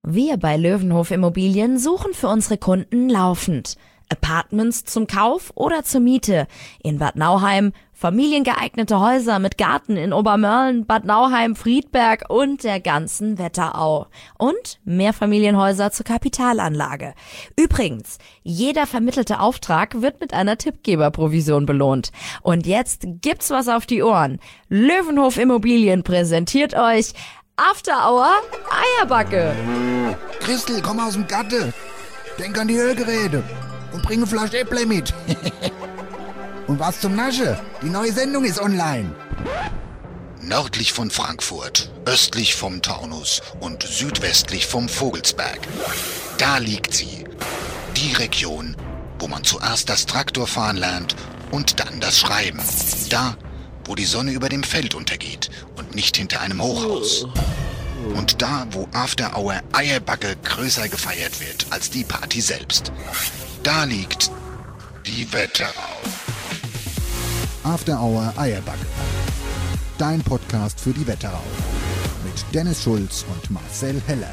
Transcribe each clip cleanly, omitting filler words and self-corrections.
Wir bei Löwenhof Immobilien suchen für unsere Kunden laufend Apartments zum Kauf oder zur Miete in Bad Nauheim, familiengeeignete Häuser mit Garten in Obermörlen, Bad Nauheim, Friedberg und der ganzen Wetterau und Mehrfamilienhäuser zur Kapitalanlage. Übrigens, jeder vermittelte Auftrag wird mit einer Tippgeberprovision belohnt. Und jetzt gibt's was auf die Ohren. Löwenhof Immobilien präsentiert euch After Hour Eierbacke. Christel, komm aus dem Gatte. Denk an die Hörgeräte. Und bring eine Flasche Äpple mit. Und was zum Nasche? Die neue Sendung ist online. Nördlich von Frankfurt, östlich vom Taunus und südwestlich vom Vogelsberg. Da liegt sie. Die Region, wo man zuerst das Traktorfahren lernt und dann das Schreiben. Da, wo die Sonne über dem Feld untergeht und nicht hinter einem Hochhaus. Und da, wo After Hour Eierbacke größer gefeiert wird als die Party selbst. Da liegt die Wetterau. After Hour Eierbacke. Dein Podcast für die Wetterau. Mit Dennis Schulz und Marcel Heller.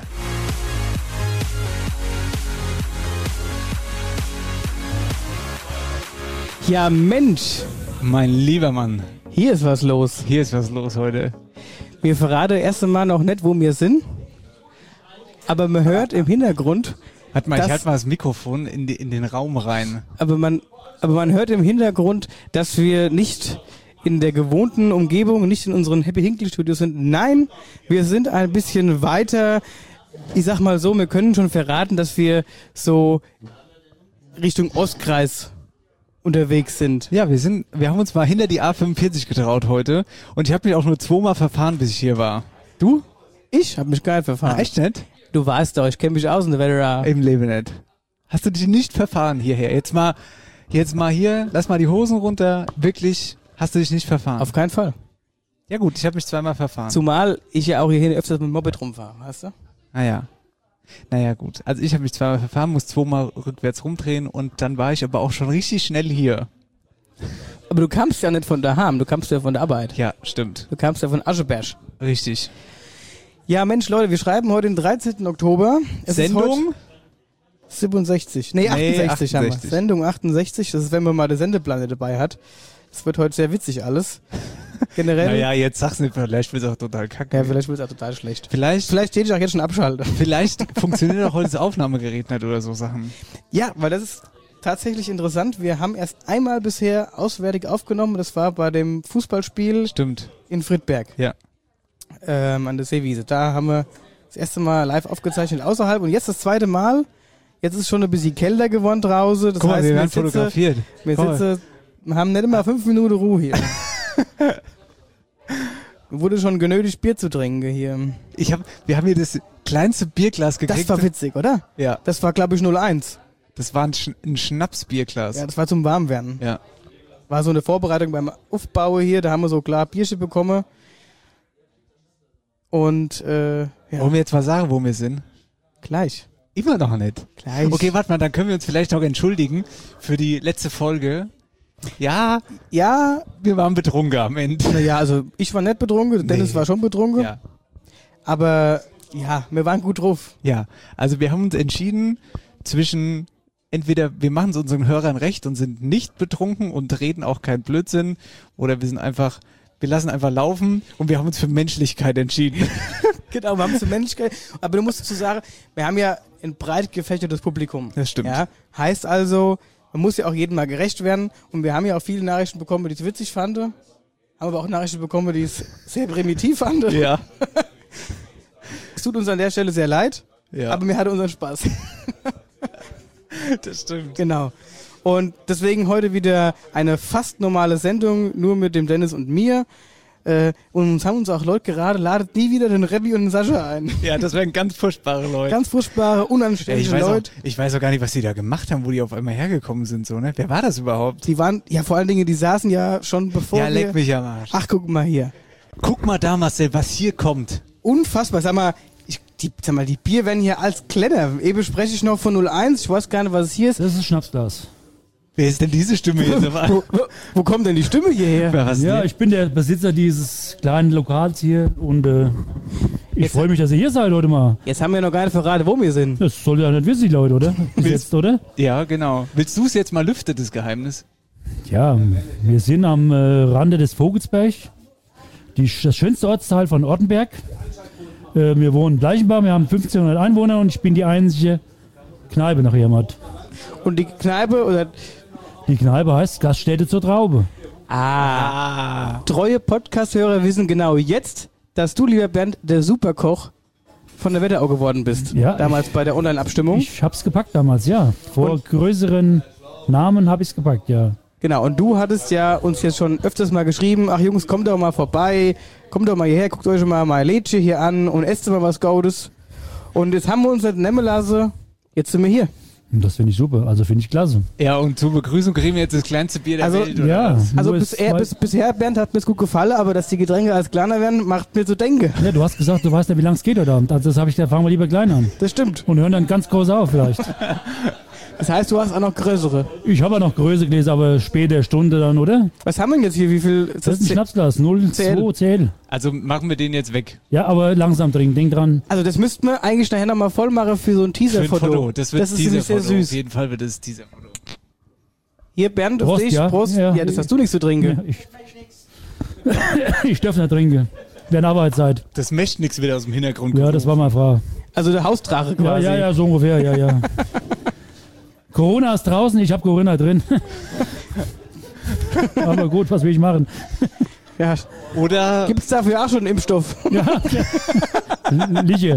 Ja Mensch, Mein lieber Mann, hier ist was los. hier ist was los heute. Wir verraten erst einmal noch nicht, wo wir sind. Aber man hört im Hintergrund, Warte mal, ich Das- halte mal das Mikrofon in den Raum rein. aber man hört im Hintergrund, dass wir nicht in der gewohnten Umgebung, nicht in unseren Happy Hinkle Studios sind. Nein, wir sind ein bisschen weiter. Ich sag mal so, wir können schon verraten, dass wir so Richtung Ostkreis unterwegs sind. Ja, wir haben uns mal hinter die A45 getraut heute und ich habe mich auch nur 2-mal verfahren, bis ich hier war. Du? Ich habe mich geil verfahren. Echt nicht? Du weißt doch, ich kenne mich aus in der Wetterau. Im Leben nicht. Hast du dich nicht verfahren hierher? Jetzt mal hier, lass mal die Hosen runter. Wirklich, hast du dich nicht verfahren? Auf keinen Fall. Ja gut, ich habe mich 2-mal verfahren. Zumal ich ja auch hierhin öfters mit dem Moped rumfahre, weißt du? Naja, gut. Also ich habe mich 2-mal verfahren, muss 2-mal rückwärts rumdrehen und dann war ich aber auch schon richtig schnell hier. Aber du kamst ja nicht von daheim, du kamst ja von der Arbeit. Ja, stimmt. Du kamst ja von Ascheberg. Richtig. Ja, Mensch, Leute, wir schreiben heute den 13. Oktober. Es ist Sendung? heute 67. Nee, 68 haben wir. 68. Sendung 68. Das ist, wenn man mal den Sendeplan dabei hat. Das wird heute sehr witzig alles. Generell. Naja, jetzt sag's nicht, vielleicht wird's auch total kacke. Ja, vielleicht wird es auch total schlecht. Vielleicht Vielleicht steht ich auch jetzt schon abschalten. funktioniert auch heute das Aufnahmegerät nicht oder so Sachen. Ja, weil das ist tatsächlich interessant. Wir haben erst einmal bisher auswärtig aufgenommen. Das war bei dem Fußballspiel Stimmt. in Friedberg. Ja. An der Seewiese. Da haben wir das erste Mal live aufgezeichnet außerhalb und jetzt das zweite Mal. Jetzt ist es schon ein bisschen kälter geworden draußen. Das Guck mal, heißt, wir werden fotografiert. wir Guck mal. haben nicht immer 5 Minuten Ruhe hier. Wurde schon genötigt, Bier zu trinken hier. Wir haben hier das kleinste Bierglas gekriegt. Das war witzig, oder? Ja. Das war, glaube ich, 01. Das war ein Schnapsbierglas. Ja, das war zum Warmwerden. Ja. War so eine Vorbereitung beim Aufbau hier. Da haben wir so klar Bierchen bekommen. Und, ja, Wollen wir jetzt mal sagen, wo wir sind? gleich. Immer noch nicht. Gleich. Okay, warte mal, dann können wir uns vielleicht noch entschuldigen für die letzte Folge. Ja, Ja, wir waren betrunken am Ende. naja, also ich war nicht betrunken, Dennis Nee. war schon betrunken. Ja. Aber ja, wir waren gut drauf. Ja, also wir haben uns entschieden zwischen entweder wir machen es unseren Hörern recht und sind nicht betrunken und reden auch keinen Blödsinn oder wir lassen einfach laufen und wir haben uns für Menschlichkeit entschieden. Genau, wir haben zur Menschlichkeit. Aber du musst dazu sagen, wir haben ja ein breit gefächertes Publikum. Das stimmt. Ja, heißt also, man muss ja auch jedem mal gerecht werden. Und wir haben ja auch viele Nachrichten bekommen, die es witzig fanden. Haben aber auch Nachrichten bekommen, die es sehr primitiv fanden. Ja. Es tut uns an der Stelle sehr leid, Ja. aber mir hatte unseren Spaß. Das stimmt. Genau. Und deswegen heute wieder eine fast normale Sendung, nur mit dem Dennis und mir. Und uns haben uns auch Leute gerade, ladet nie wieder den Rebbi und den Sascha ein. Ja, das wären ganz furchtbare Leute. Ganz furchtbare, Ja, unanständige Leute. ich weiß auch gar nicht, was die da gemacht haben, wo die auf einmal hergekommen sind, so, ne? Wer war das überhaupt? Die waren, ja vor allen Dingen, die saßen ja schon bevor Ja, wir... leck mich am Arsch. Ach, guck mal hier. Guck mal da, Marcel, was hier kommt. Unfassbar. Sag mal, die Bier werden hier als Kletter. Eben spreche ich noch von 01. Ich weiß gar nicht, was es hier ist. Das ist ein Schnapsglas. Wer ist denn diese Stimme jetzt? Wo kommt denn die Stimme hierher? Was Ja, denn? ich bin der Besitzer dieses kleinen Lokals hier und Ich freue mich, dass ihr hier seid, Leute mal. Jetzt haben wir noch gar nicht verraten, wo wir sind. Das soll ja nicht wissen, die Leute, oder? Bis jetzt, oder? Ja, genau. Willst du es jetzt mal lüften, das Geheimnis? Ja, wir sind am Rande des Vogelsberg. Das schönste Ortsteil von Ortenberg. Wir wohnen in Bleichenbach, wir haben 1500 Einwohner und ich bin die einzige Kneipe nach Ermatt. Und die Kneipe oder Die Kneipe heißt Gaststätte zur Traube. treue Podcast-Hörer wissen genau jetzt, dass du, lieber Bernd, der Superkoch von der Wetterau geworden bist. Ja, Damals bei der Online-Abstimmung. Ich hab's gepackt damals, ja. Vor größeren Namen habe ich's gepackt, ja. Genau, und du hattest ja uns jetzt schon öfters mal geschrieben, ach Jungs, kommt doch mal vorbei, kommt doch mal hierher, guckt euch mal mein Lädchen hier an und esst mal was Gutes. Und jetzt haben wir uns nicht nehmen lassen, jetzt sind wir hier. Und das finde ich super, also finde ich klasse. Ja, und zur Begrüßung kriegen wir jetzt das kleinste Bier der Also, Welt. Oder Ja, was? Also nur es bisher, Bernd, hat mir es gut gefallen, aber dass die Getränke als kleiner werden, macht mir zu denken. Ja, du hast gesagt, du weißt ja, wie lange es geht heute Abend. Also das habe ich, da fangen wir lieber klein an. Das stimmt. Und hören dann ganz groß auf vielleicht. Das heißt, du hast auch noch größere. Ich habe ja noch Größe gelesen, aber später Stunde dann, oder? Was haben wir denn jetzt hier? Wie viel? Das ist ein Schnapsglas, 0,2 CL. Also machen wir den jetzt weg. Ja, aber langsam trinken, denk dran. Also das müssten wir eigentlich nachher nochmal voll machen für so ein Für ein Teaser-Foto. Foto. Das wird ist nämlich sehr Teaser-Foto. Auf süß. jeden Fall wird es Teaser-Foto. Hier, Bernd, auf Prost, dich. ja. Prost. Ja. Ja, das hast du nichts zu trinken. Ja, ich darf nicht trinken. Während Arbeitszeit. Das möchte nichts wieder aus dem Hintergrund. Ja, das war meine Frau. Also der Hausdrache Ja, quasi. ja, so ungefähr, ja. Corona ist draußen, ich habe Corona drin. Aber gut, was will ich machen? Ja. Oder Gibt es dafür auch schon einen Impfstoff? Ja, Liche.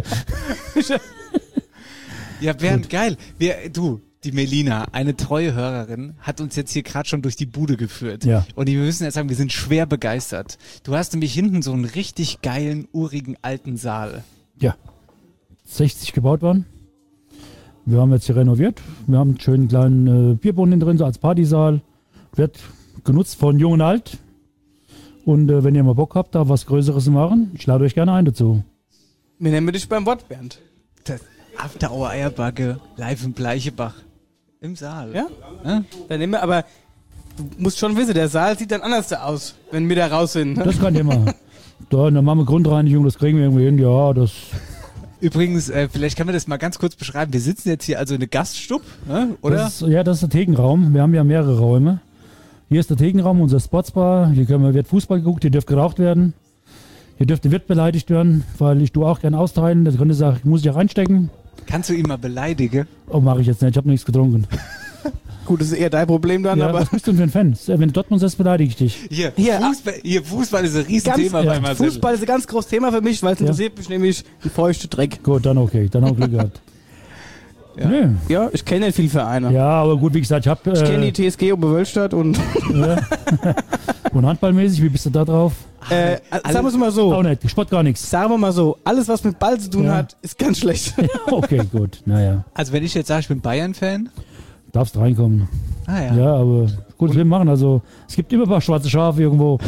ja, Bernd, geil. Die Melina, eine treue Hörerin, hat uns jetzt hier gerade schon durch die Bude geführt. Ja. Und wir müssen jetzt sagen, wir sind schwer begeistert. Du hast nämlich hinten so einen richtig geilen, urigen alten Saal. Ja, 60 gebaut worden. Wir haben jetzt hier renoviert. Wir haben einen schönen kleinen Bierbrunnen drin, so als Partysaal. Wird genutzt von Jung und Alt. Und wenn ihr mal Bock habt, da was Größeres zu machen, ich lade euch gerne ein dazu. Wir nennen dich beim Wort, Bernd. Das After Hour Eierbacke live in Bleichebach. Im Saal. Ja? Ja? Dann nehmen wir, aber du musst schon wissen, der Saal sieht dann anders aus, wenn wir da raus sind. Ne? Das kann immer. Da machen wir Grundreinigung, das kriegen wir irgendwie hin. Ja, das. Übrigens, vielleicht kann man das mal ganz kurz beschreiben. Wir sitzen jetzt hier also in der Gaststube, ne? Oder? Das ist der Thekenraum. Wir haben ja mehrere Räume. Hier ist der Thekenraum, unser Sportsbar. Hier wird Fußball geguckt, hier dürft geraucht werden. Hier dürfte Wirt beleidigt werden, weil ich auch gerne austeilen. Das könnte sagen, muss ich auch reinstecken. Kannst du ihn mal beleidigen? Oh, mache ich jetzt nicht. Ich habe nichts getrunken. Gut, das ist eher dein Problem dann, Ja, aber was bist du denn für ein Fan? Wenn du Dortmund ist, beleidige ich dich. Hier, Hier, Fußball ist ein Riesenthema bei Marcel. Fußball ist ein ganz großes Thema für mich, weil es interessiert mich nämlich die feuchte Dreck. Gut, dann okay. Dann auch Glück gehabt. Ja. Nee. Ja, ich kenne nicht viele Vereine. Ja, aber gut, wie gesagt, ich habe... Ich kenne die TSG Oberwölstadt und Und handballmäßig, wie bist du da drauf? sagen wir es mal Auch so, nicht, Sport gar nichts. sagen wir mal so, alles was mit Ball zu tun Ja. hat, ist ganz schlecht. Okay, gut, naja. Also wenn ich jetzt sage, ich bin Bayern-Fan. Darfst reinkommen. Ah ja. Ja, aber gut, wir machen. Also, es gibt immer ein paar schwarze Schafe irgendwo.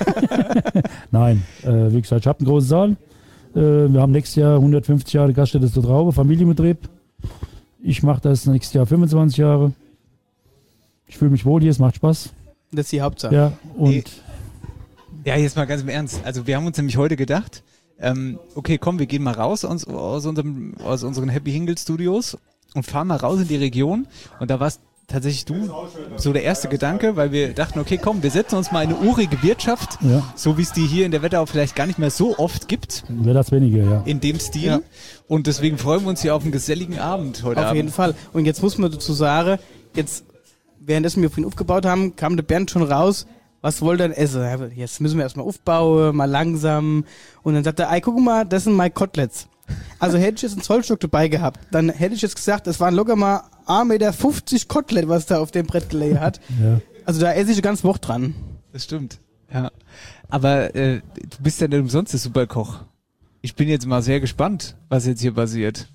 Nein, wie gesagt, ich habe einen großen Saal. Wir haben nächstes Jahr 150 Jahre Gaststätte zur Traube, Familienbetrieb. Ich mache das nächstes Jahr 25 Jahre. Ich fühle mich wohl hier, es macht Spaß. Das ist die Hauptsache. Ja, und Ja, jetzt mal ganz im Ernst. Also wir haben uns nämlich heute gedacht, okay, komm, wir gehen mal raus aus unseren Happy Hingle Studios und fahren mal raus in die Region. Und da warst tatsächlich du so der erste Gedanke, weil wir dachten, okay, komm, wir setzen uns mal in eine urige Wirtschaft, ja, so wie es die hier in der Wetterau vielleicht gar nicht mehr so oft gibt, wäre das weniger, ja. in dem Stil. Ja. Und deswegen freuen wir uns hier auf einen geselligen Abend heute Auf Abend. jeden Fall. Und jetzt muss man dazu sagen, jetzt, währenddessen wir vorhin aufgebaut haben, kam der Bernd schon raus, was wollt ihr denn essen? Ja, jetzt müssen wir erstmal aufbauen, mal langsam. Und dann sagt er, ey, guck mal, das sind meine Koteletts. Also hätte ich jetzt einen Zollstock dabei gehabt, dann hätte ich jetzt gesagt, das waren locker mal 1,50 Meter Kotelett, was da auf dem Brett gelegen hat. Ja. Also da esse ich ganz Woche dran. Das stimmt, ja. Aber du bist ja nicht umsonst der Superkoch. Ich bin jetzt mal sehr gespannt, was jetzt hier passiert.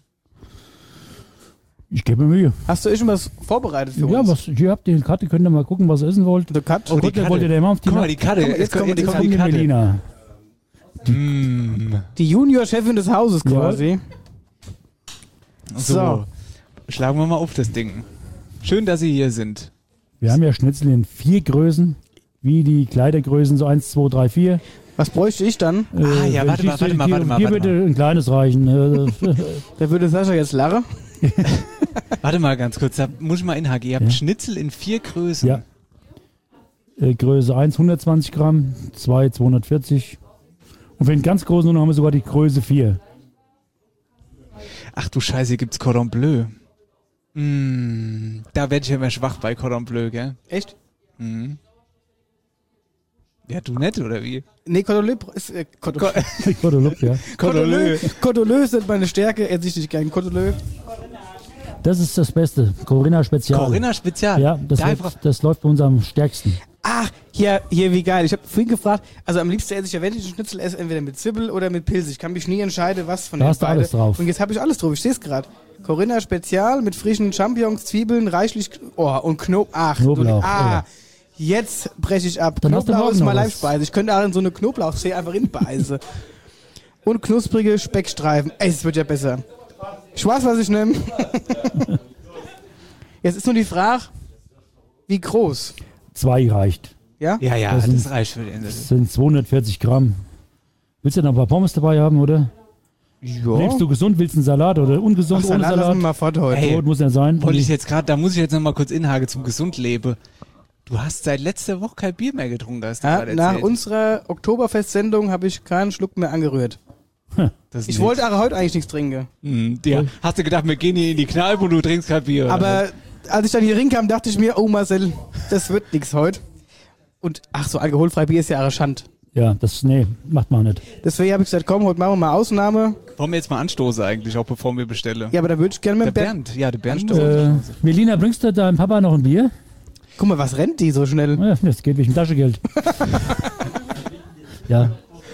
Ich gebe mir Mühe. Hast du schon was vorbereitet für Ja, uns? was, hier habt ihr die Karte, könnt ihr mal gucken, was ihr essen wollt. Der Cut? Oh, die Wollt ihr Karte. da immer auf die Guck mal, die Karte. Komm, jetzt kommt die kommt die Melina. Die Junior-Chefin des Hauses Ja. quasi. So. So. Schlagen wir mal auf das Ding. Schön, dass Sie hier sind. Wir haben ja Schnitzel in 4 Größen, wie die Kleidergrößen, so 1, 2, 3, 4. Was bräuchte ich dann? ja, warte mal. Hier würde ein kleines reichen. Da würde Sascha jetzt lachen. Warte mal ganz kurz, da muss ich mal inhaken. Ihr habt Schnitzel in 4 Größen. Ja. Größe 1 120 Gramm, 2 240. Und für den ganz großen haben wir sogar die Größe 4. Ach du Scheiße, hier gibt's Cordon Bleu. Da werde ich ja immer schwach bei Cordon Bleu, gell? Echt? Ja, du nett, oder wie? Nee, Cordon ist Cordon ja. Cordon Bleu ist nicht meine Stärke, esse ich nicht gern. Cordon Bleu. Das ist das Beste. Corinna Spezial. Corinna Spezial? Ja, das läuft bei uns am stärksten. Ach, hier, wie geil. Ich habe vorhin gefragt, also am liebsten esse ich ja, wenn ich einen Schnitzel esse, entweder mit Zwiebel oder mit Pilze. Ich kann mich nie entscheiden, was von Da den hast du beiden. alles drauf. Und jetzt habe ich alles drauf. Ich sehe es gerade. Corinna Spezial mit frischen Champignons, Zwiebeln, reichlich und Knoblauch. Jetzt breche ich ab. Dann hast du Knoblauch morgen ist noch meine was. Leibspeise. Ich könnte auch in so eine Knoblauchzehe einfach hinbeißen. Und knusprige Speckstreifen. Ey, es wird ja besser. Ich weiß, was ich nehme. Jetzt ist nur die Frage, wie groß? 2 reicht. Ja? Ja, das reicht für den. Das sind 240 Gramm. Willst du noch ein paar Pommes dabei haben, oder? Ja. Lebst du gesund, willst du einen Salat oder ungesund ohne Salat lassen Salat? wir mal fort heute. Hey, Brot muss ja sein. Wollte ich jetzt gerade, da muss ich jetzt noch mal kurz inhaken zum Gesundleben. Du hast seit letzter Woche kein Bier mehr getrunken, hast du Ja, gerade nach erzählt. unserer Oktoberfest-Sendung habe ich keinen Schluck mehr angerührt. Das ist Ich nett. wollte aber heute eigentlich nichts trinken. Ja. Hast du gedacht, wir gehen hier in die Kneipe und du trinkst kein Bier? oder Aber als ich dann hier rinkam, dachte ich mir, oh Marcel, das wird nichts heute. Und ach so, alkoholfrei Bier ist ja auch Schand. Ja, nee, macht man nicht. Deswegen habe ich gesagt, komm, heute machen wir mal Ausnahme. wollen wir jetzt mal anstoßen eigentlich, auch bevor wir bestellen? Ja, aber da würde ich gerne mit Der dem Bernd, der Bernd. Melina, bringst du deinem Papa noch ein Bier? Guck mal, was rennt die so schnell? Ja, das geht wegen Taschengeld. Ja,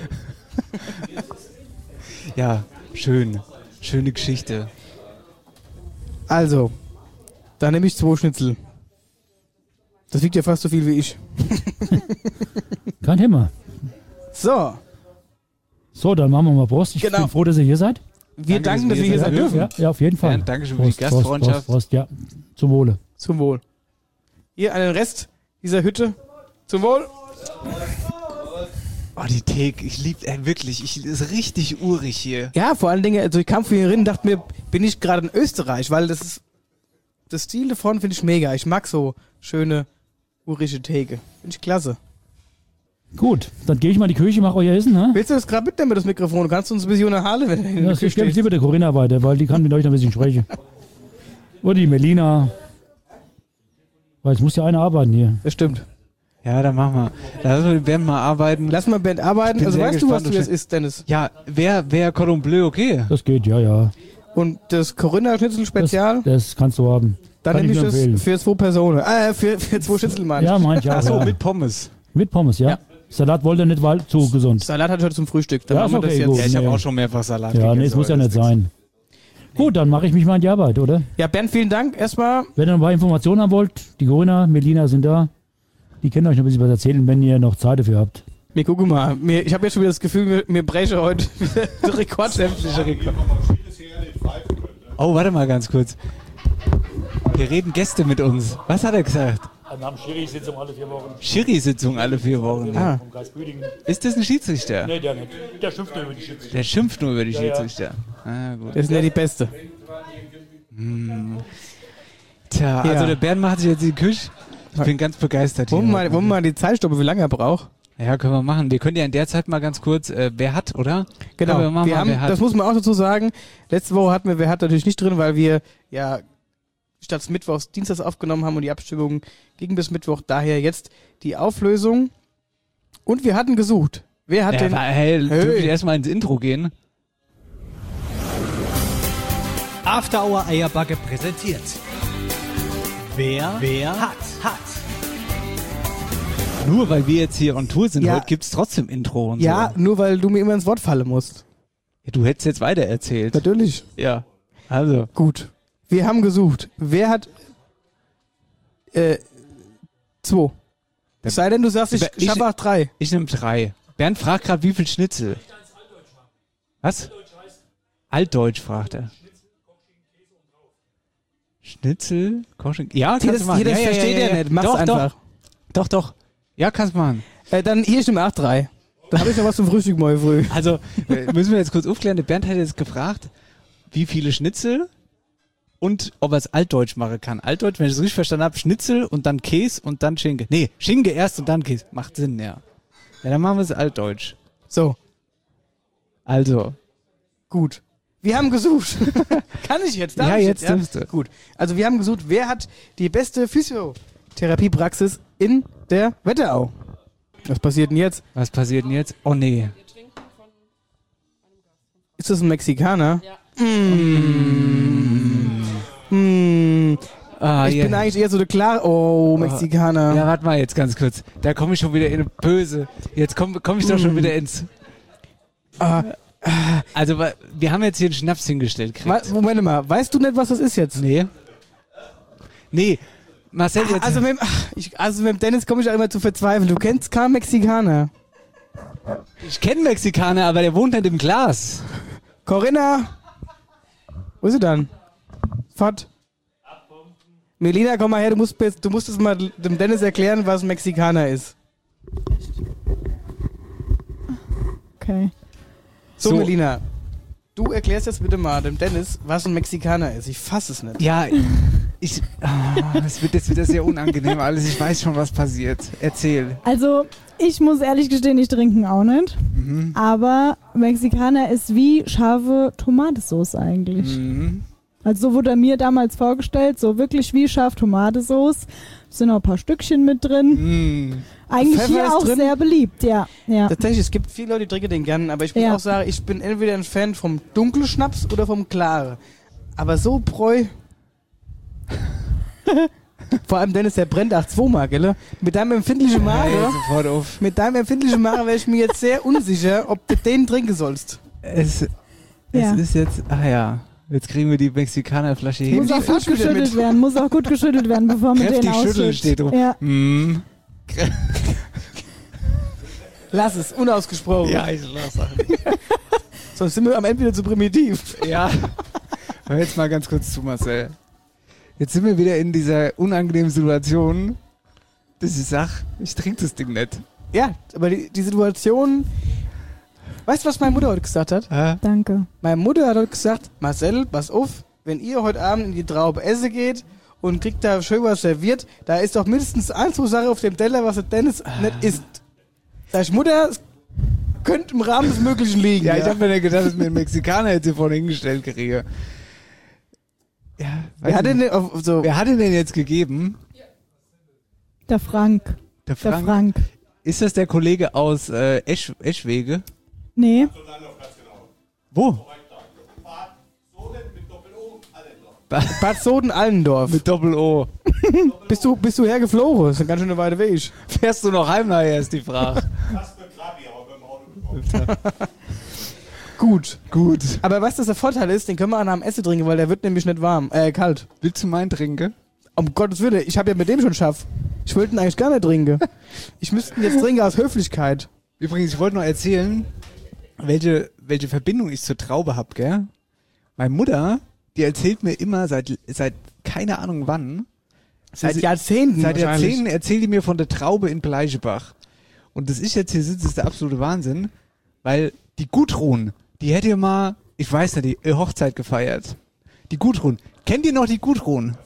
Ja, schön. Schöne Geschichte. Also, da nehme ich 2 Schnitzel. Das wiegt ja fast so viel wie ich. kein Thema. So, So, dann machen wir mal Prost. Ich Genau. bin froh, dass ihr hier seid. wir danken, dass wir hier sein dürfen. Ja, auf jeden Fall. Ja, danke schön für die Gastfreundschaft. Prost, ja. Zum Wohle. Zum Wohl. Hier an den Rest dieser Hütte. Zum Wohl. Oh, die Theke, ich liebe, wirklich, ist richtig urig hier. Ja, vor allen Dingen, also ich kam für hier rein und dachte mir, bin ich gerade in Österreich, weil das Stil davon finde ich mega. Ich mag so schöne, urige Theke. Finde ich klasse. Gut, dann gehe ich mal in die Küche, mache euer Essen. Ne? Willst du das gerade mitnehmen, das Mikrofon? Du kannst uns ein bisschen unterhalten, wenn du in der Das Küche gebe ich stehst. lieber der Corinna weiter, weil die kann mit euch noch ein bisschen sprechen. Oder die Melina. Weil es muss ja einer arbeiten hier. Das stimmt. Ja, dann machen wir. Lass wir den Bernd mal arbeiten. Lass mal Bernd Ich arbeiten. bin Also sehr weißt du, was gespannt, du ob jetzt isst, Dennis? Ja, wer Cordon Bleu, okay. Das geht, ja. Und das Corinna-Schnitzel Spezial, Das kannst du haben. dann kann nehme ich nur das empfehlen. für 2 Personen. Für 2 Schnitzel, Mann. Ja, mein ich auch. Achso, ja. mit Pommes. Mit Pommes, ja. Ja. Salat wollte er nicht, weil zu gesund. Salat hatte ich heute zum Frühstück. Dann Ja, machen wir ist das okay, jetzt. gut. Ja, ich habe Nee. auch schon mehrfach Salat Ja, gegessen. nee, es muss ja aber nicht das ist sein. Gut, dann mache ich mich mal in die Arbeit, oder? Ja, Bernd, vielen Dank. Erstmal, Wenn ihr noch ein paar Informationen haben wollt, die Corinna, Melina sind da. Die können euch noch ein bisschen was erzählen, wenn ihr noch Zeit dafür habt. wir gucken mal. Ich habe jetzt schon wieder das Gefühl, wir brechen heute Rekord, sämtliche Rekord. Oh, warte mal ganz kurz. Wir reden Gäste mit uns. Was hat er gesagt? Wir haben Schiri-Sitzung alle 4 Wochen. Schiri-Sitzung alle 4 Wochen. Ah. Vom Kreis Büdingen. Ist das ein Schiedsrichter? Nee, der nicht. Der schimpft nur über die Schiedsrichter. Der schimpft nur über die ja. Schiedsrichter. Ah, gut. Das ist ja die Beste. Tja, also der Bernd macht sich jetzt in die Küche. Ich bin ganz begeistert hier. Wollen wir mal die Zeit stoppen, wie lange er braucht? Ja, können wir machen. Wir können ja in der Zeit mal ganz kurz, wer hat, oder? Genau. Können wir machen, Wir haben, wer hat. das muss man auch dazu sagen. Letzte Woche hatten wir Wer hat natürlich nicht drin, weil wir ja statt Mittwochs Dienstags aufgenommen haben und die Abstimmung ging bis Mittwoch. Daher jetzt die Auflösung. Und wir hatten gesucht. Wer hat Ja, denn... dürfen wir erstmal ins Intro gehen? After Hour Eierbacke präsentiert. Wer hat. Nur weil wir jetzt hier on Tour sind, Ja. heute gibt's trotzdem Intro und Ja, so. nur weil du mir immer ins Wort fallen musst. Ja, du hättest jetzt weiter erzählt. Natürlich. Ja. Also. Gut. Wir haben gesucht. Wer hat 2. Es sei denn, du sagst, ich Ich- schaffe auch 3. Ich nehme 3. Bernd fragt gerade, wie viel Schnitzel? Was? Altdeutsch fragt er. Schnitzel, Kosching. Ja, kannst du machen. das versteht er nicht. Mach's doch, einfach. Doch. Ja, kannst du machen. Dann hier, ich nehme auch 3. Da habe ich noch was zum Frühstück morgen früh. Also, müssen wir jetzt kurz aufklären. Der Bernd hat jetzt gefragt, wie viele Schnitzel und ob er es altdeutsch machen kann. Altdeutsch, wenn ich es richtig verstanden habe, Schnitzel und dann Käse und dann Schinken. Nee, Schinken erst und dann Käse. Macht Sinn, ja. Ja, dann machen wir es altdeutsch. So, Also. gut. Wir haben gesucht. Kann ich jetzt? Darf Ja, ich jetzt darfst du. Gut. Also wir haben gesucht, wer hat die beste Physiotherapiepraxis in der Wetterau? Was passiert denn jetzt? Was passiert denn jetzt? Oh nee. Ist das ein Mexikaner? Ja. Ah, Ich bin eigentlich eher so der Mexikaner. Ja, warte mal jetzt ganz kurz. Da komme ich schon wieder in eine Böse. Jetzt komm ich doch schon wieder ins... Also, wir haben jetzt hier einen Schnaps hingestellt. Moment mal, weißt du nicht, was das ist jetzt? Nee. Nee. Marcel, jetzt... Also mit dem Dennis komme ich auch immer zu verzweifeln. Du kennst keinen Mexikaner. ich kenne Mexikaner, aber der wohnt nicht im Glas. Corinna! Wo ist sie dann? Fort. Melina, komm mal her, du musst es mal dem Dennis erklären, was ein Mexikaner ist. Okay. So, So. Melina, du erklärst jetzt bitte mal dem Dennis, was ein Mexikaner ist. Ich fass es nicht. Ja, es wird jetzt wieder sehr unangenehm alles. Ich weiß schon, was passiert. Erzähl. Also, ich muss ehrlich gestehen, ich trinken auch nicht. Aber Mexikaner ist wie scharfe Tomatensauce eigentlich. Also so wurde er mir damals vorgestellt, so wirklich wie scharf Tomatensauce. Sind noch ein paar Stückchen mit drin. Eigentlich Pfeffer hier ist auch drin? sehr beliebt, ja. Tatsächlich, es gibt viele Leute, die trinken den gerne, aber ich muss Ja. auch sagen, ich bin entweder ein Fan vom dunklen Schnaps oder vom klaren. Aber so Bräu... Vor allem Dennis, der brennt auch zweimal, gell? Mit deinem empfindlichen Magen... Ja, sofort auf. Mit deinem empfindlichen Magen wäre ich mir jetzt sehr unsicher, ob du den trinken sollst. Es ist jetzt... Ach ja. Jetzt kriegen wir die Mexikanerflasche hin. Muss die auch gut Flasche wieder geschüttelt mit. werden, muss auch gut geschüttelt werden, bevor man den Kräftig schütteln ausschüttet. steht drauf. Ja. Lass es, unausgesprochen. Ja, ich lass Sonst sind wir am Ende wieder zu primitiv. Ja. Hör jetzt mal ganz kurz zu, Marcel. Jetzt sind wir wieder in dieser unangenehmen Situation, dass ich sag, ich trinke das Ding nicht. Ja, aber die Situation... Weißt du, was meine Mutter heute gesagt hat? Danke. Meine Mutter hat heute gesagt, Marcel, pass auf, wenn ihr heute Abend in die Traube essen geht und kriegt da schön was serviert, da ist doch mindestens ein, zwei Sachen auf dem Teller, was der Dennis nicht isst. Sag ich, Mutter, es könnte im Rahmen des Möglichen liegen. Ja, ich habe mir nicht gedacht, dass mir ein Mexikaner jetzt hier vorne hingestellt kriege. Ja, Wer hat denn Wer hat ihn denn jetzt gegeben? Der Frank. Der Der Frank. Ist das der Kollege aus Eschwege? Nee. Wo? Bad Soden-Allendorf. Mit Doppel-O. Bist du hergeflogen? Das ist eine ganz schöne weite Weg. Fährst du noch heim nachher, ist die Frage. Gut. Gut. Aber was das der Vorteil ist, den können wir auch nach dem Essen trinken, weil der wird nämlich nicht warm, kalt. Willst du meinen trinken? Um Gottes Willen, ich habe ja mit dem schon schaff. Ich wollte ihn eigentlich gar nicht trinken. Ich müsste ihn jetzt trinken aus Höflichkeit. Übrigens, ich wollte noch erzählen, welche Verbindung ich zur Traube habe, gell? Meine Mutter, die erzählt mir immer seit keine Ahnung wann. Seit Jahrzehnten Seit wahrscheinlich. Jahrzehnten erzählt die mir von der Traube in Bleichebach. Und dass ich jetzt hier sitze, ist der absolute Wahnsinn, weil die Gudrun, die hätte ja mal, ich weiß nicht, die Hochzeit gefeiert. Die Gudrun. Kennt ihr noch die Gudrun?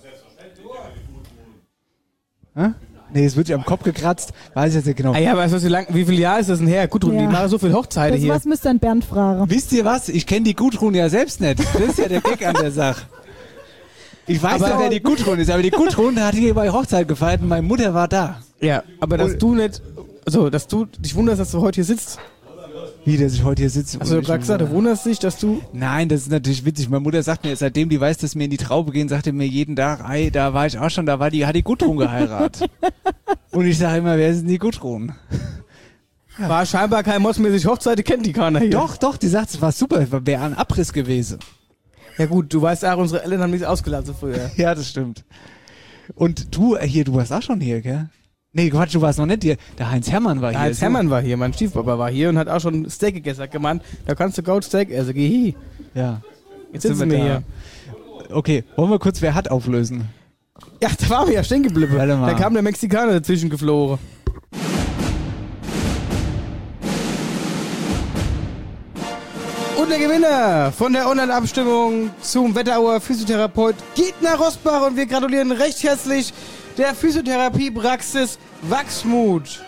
Hä? Nee, es wird sich am Kopf gekratzt. Weiß ich jetzt nicht genau. Ah ja, aber wie viele Jahre ist das denn her? Gudrun, Ja. die machen so viel Hochzeiten Das hier. was müsste ein Bernd fragen. Wisst ihr was? Ich kenne die Gudrun ja selbst nicht. Das ist ja der Gag an der Sache. Ich weiß Aber- ja, wer die Gudrun ist, aber die Gudrun hat hier bei Hochzeit gefeiert und meine Mutter war da. Ja, aber dass du nicht, also dass du dich wunderst, dass du heute hier sitzt. Wie, dass ich heute hier sitze. Also du gerade gesagt, du wunderst dich, dass du... Nein, das ist natürlich witzig. Meine Mutter sagt mir, seitdem die weiß, dass wir in die Traube gehen, sagt sie mir jeden Tag, ey, da war ich auch schon, hat die Gudrun geheiratet. Und ich sage immer, wer ist denn die Gudrun? War scheinbar kein mossmäßig Hochzeit, die kennt die keiner hier. Doch, die sagt, es war super, wäre ein Abriss gewesen. Ja gut, du weißt auch, unsere Eltern haben nichts ausgelassen früher. Ja, das stimmt. Und du warst auch schon hier, gell? Nee, Quatsch, du warst noch nicht hier. Der Heinz Hermann war hier. Heinz Hermann war hier, mein Stiefpapa war hier und hat auch schon Steak gegessen. Hat gemeint, da kannst du Gold Steak essen, geh hier. Ja. Jetzt sitzen wir hier. Okay, wollen wir kurz Wer hat auflösen? Ja, da waren wir ja stehen geblieben. Warte mal. Da kam der Mexikaner dazwischen geflogen. Und der Gewinner von der Online-Abstimmung zum Wetterauer Physiotherapeut geht nach Rossbach und wir gratulieren recht herzlich der Physiotherapiepraxis Wachsmuth.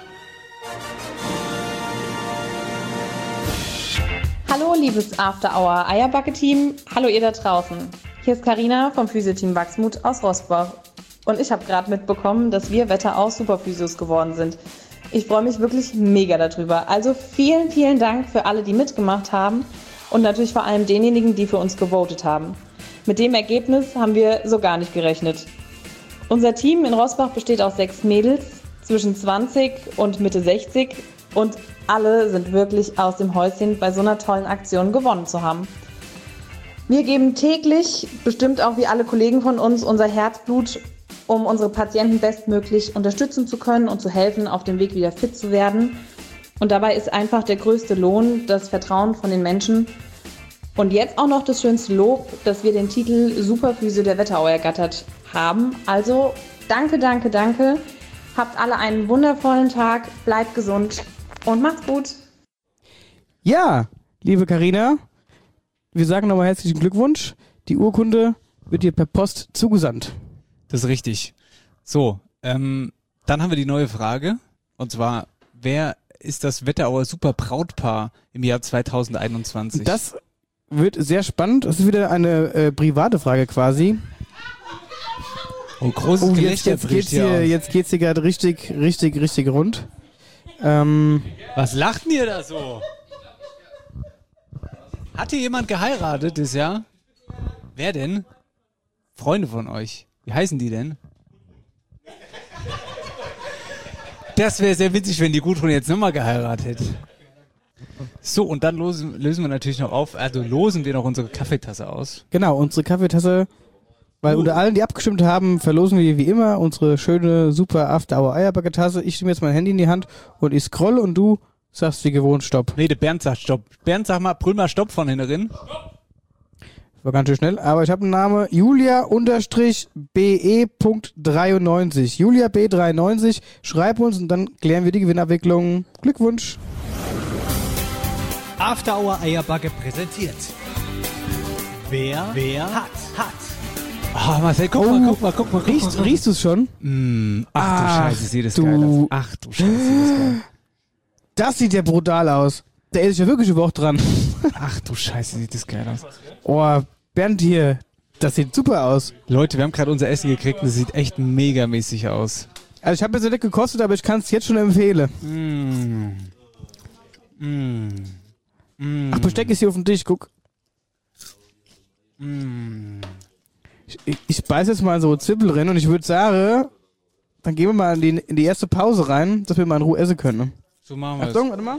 Hallo liebes After Hour Eierbacke-Team, hallo ihr da draußen. Hier ist Carina vom Physio-Team Wachsmuth aus Rossbach. Und ich habe gerade mitbekommen, dass wir Wetterau Superphysios geworden sind. Ich freue mich wirklich mega darüber. Also vielen, vielen Dank für alle, die mitgemacht haben und natürlich vor allem denjenigen, die für uns gewotet haben. Mit dem Ergebnis haben wir so gar nicht gerechnet. Unser Team in Rossbach besteht aus 6 Mädels zwischen 20 und Mitte 60 und alle sind wirklich aus dem Häuschen, bei so einer tollen Aktion gewonnen zu haben. Wir geben täglich, bestimmt auch wie alle Kollegen von uns, unser Herzblut, um unsere Patienten bestmöglich unterstützen zu können und zu helfen, auf dem Weg wieder fit zu werden. Und dabei ist einfach der größte Lohn das Vertrauen von den Menschen. Und jetzt auch noch das schönste Lob, dass wir den Titel Superphysio der Wetterau ergattert haben. Also danke, danke, danke. Habt alle einen wundervollen Tag, bleibt gesund und macht's gut. Ja, liebe Carina, wir sagen nochmal herzlichen Glückwunsch. Die Urkunde wird dir per Post zugesandt. Das ist richtig. So, dann haben wir die neue Frage. Und zwar, wer ist das Wetterauer Superbrautpaar im Jahr 2021? Das wird sehr spannend. Das ist wieder eine private Frage quasi. Oh, großes Gelächter jetzt geht's hier gerade richtig rund. Was lacht denn ihr da so? Hat hier jemand geheiratet dieses Jahr? Wer denn? Freunde von euch. Wie heißen die denn? Das wäre sehr witzig, wenn die Gudrun jetzt nochmal geheiratet hätte. So, und dann lösen wir natürlich noch auf, also losen wir noch unsere Kaffeetasse aus. Genau, unsere Kaffeetasse, weil unter allen, die abgestimmt haben, verlosen wir wie immer unsere schöne, super After-Hour-Eierbacke-Tasse. Ich nehme jetzt mein Handy in die Hand und ich scroll und du sagst wie gewohnt Stopp. Nee, der Bernd sagt Stopp. Bernd, sag mal, brüll mal Stopp von hinten drin. War ganz schön schnell, aber ich habe einen Namen Julia-BE.93. Julia B93, schreib uns und dann klären wir die Gewinnabwicklung. Glückwunsch! After Hour Eierbacke präsentiert. Wer hat. Oh, Marcel, guck mal. Riechst du es schon? Ach du Scheiße, sieht das geil aus. Ach du Scheiße, sieht das geil. Das sieht ja brutal aus. Da ist ja wirklich eine Woche dran. Ach du Scheiße, sieht das geil aus. Oh, Bernd hier, das sieht super aus. Leute, wir haben gerade unser Essen gekriegt und das sieht echt megamäßig aus. Also ich habe jetzt nicht gekostet, aber ich kann es jetzt schon empfehlen. Ach, Besteck ist hier auf dem Tisch, guck. Ich beiß jetzt mal so Zippel rein und ich würde sagen, dann gehen wir mal in die erste Pause rein, dass wir mal in Ruhe essen können. So machen wir es. Achtung, warte mal.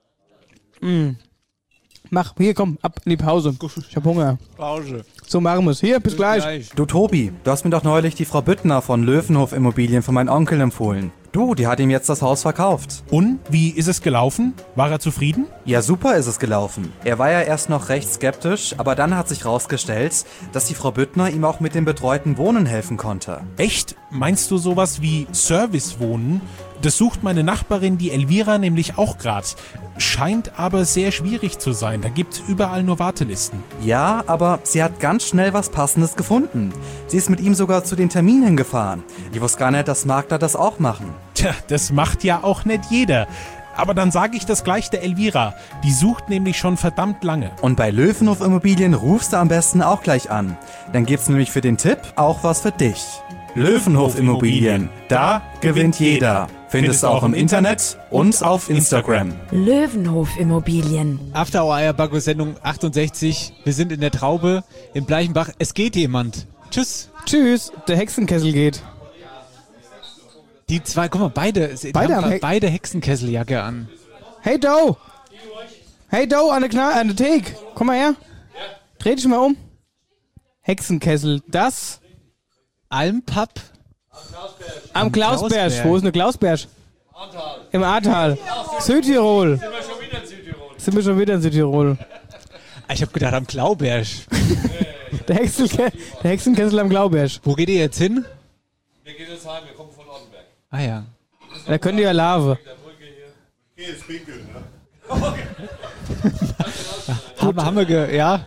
Mach, hier komm, ab in die Pause. Ich hab Hunger. Pause. So machen wir es. Hier, bis gleich. Du Tobi, du hast mir doch neulich die Frau Büttner von Löwenhof Immobilien von meinem Onkel empfohlen. Du, die hat ihm jetzt das Haus verkauft. Und, wie ist es gelaufen? War er zufrieden? Ja, super ist es gelaufen. Er war ja erst noch recht skeptisch, aber dann hat sich rausgestellt, dass die Frau Büttner ihm auch mit dem betreuten Wohnen helfen konnte. Echt? Meinst du sowas wie Servicewohnen? Das sucht meine Nachbarin, die Elvira, nämlich auch grad. Scheint aber sehr schwierig zu sein. Da gibt's überall nur Wartelisten. Ja, aber sie hat ganz schnell was Passendes gefunden. Sie ist mit ihm sogar zu den Terminen hingefahren. Ich wusste gar nicht, dass Makler das auch machen. Tja, das macht ja auch nicht jeder. Aber dann sage ich das gleich der Elvira. Die sucht nämlich schon verdammt lange. Und bei Löwenhof Immobilien rufst du am besten auch gleich an. Dann gibt's nämlich für den Tipp auch was für dich. Löwenhof Immobilien. Da gewinnt jeder. Findest du auch im Internet und auf Instagram. Löwenhof Immobilien. After Hour Eierbacke Sendung 68. Wir sind in der Traube in Bleichenbach. Es geht jemand. Tschüss. Tschüss. Der Hexenkessel geht. Die zwei, guck mal, beide haben beide Hexenkesseljacke an. Hey Doe! Hey Doe, an der Theke. Komm mal her. Dreh dich mal um. Hexenkessel, das Almpub am Klausberg. Wo ist eine Klausberg? Im Ahrtal. Südtirol. Sind wir schon wieder in Südtirol. Ich hab gedacht am Klauberg. Der Hexenkessel am Klauberg. Wo geht ihr jetzt hin? Wir gehen jetzt heim, wir kommen von Ortenberg. Ah ja. Da könnt ihr ja Lave. Geh jetzt pinkeln, ne? Ja.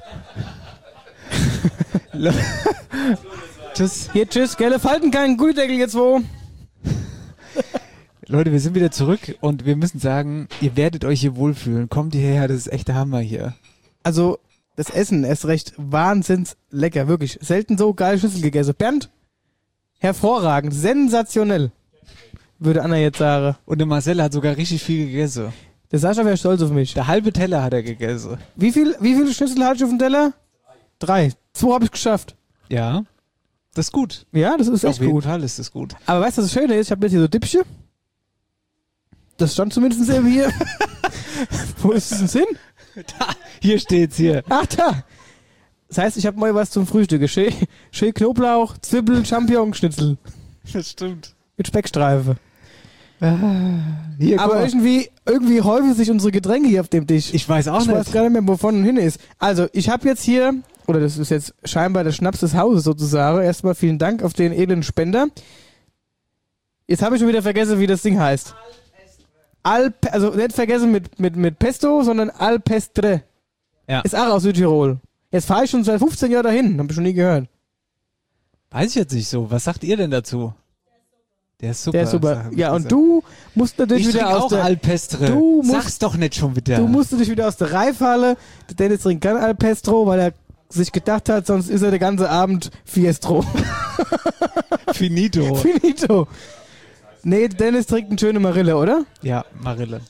Tschüss. Hier, tschüss, gelle Falten keinen Gullideckel jetzt wo. Leute, wir sind wieder zurück und wir müssen sagen, ihr werdet euch hier wohlfühlen. Kommt hierher, das ist echt der Hammer hier. Also, das Essen ist recht wahnsinns lecker, wirklich. Selten so geile Schnitzel gegessen. Bernd, hervorragend, sensationell, würde Anna jetzt sagen. Und der Marcel hat sogar richtig viel gegessen. Der Sascha wäre stolz auf mich. Der halbe Teller hat er gegessen. Wie viele Schnitzel hatte ich auf dem Teller? 3. 2 habe ich geschafft. Ja, das ist gut. Ja, das ist echt gut. Auf jeden Fall ist das gut. Aber weißt du, was das Schöne ist? Ich habe jetzt hier so Dippchen. Das stand zumindest eben hier. Wo ist es denn hin? Da, hier steht's hier. Ach, da. Das heißt, ich habe mal was zum Frühstück. Schön Knoblauch, Zwiebeln, Champignon-Schnitzel. Das stimmt. Mit Speckstreife. Hier, aber irgendwie häufen sich unsere Getränke hier auf dem Tisch. Ich weiß auch nicht. Ich weiß gar nicht mehr, wovon hin ist. Also, ich habe jetzt hier, oder das ist jetzt scheinbar der Schnaps des Hauses sozusagen. Erstmal vielen Dank auf den edlen Spender. Jetzt habe ich schon wieder vergessen, wie das Ding heißt. Also nicht vergessen mit Pesto, sondern Alpestre. Ja. Ist auch aus Südtirol. Jetzt fahre ich schon seit 15 Jahren dahin. Hab ich schon nie gehört. Weiß ich jetzt nicht so. Was sagt ihr denn dazu? Der ist super. Der ist super. Ja, und du musst natürlich wieder aus der Alpestre. Sag's doch nicht schon wieder. Du musst dich wieder aus der Reifhalle. Der Dennis trinkt kein Alpestro, weil er sich gedacht hat, sonst ist er der ganze Abend Fiestro. Finito. Finito. Nee, Dennis trinkt eine schöne Marille, oder? Ja, Marille.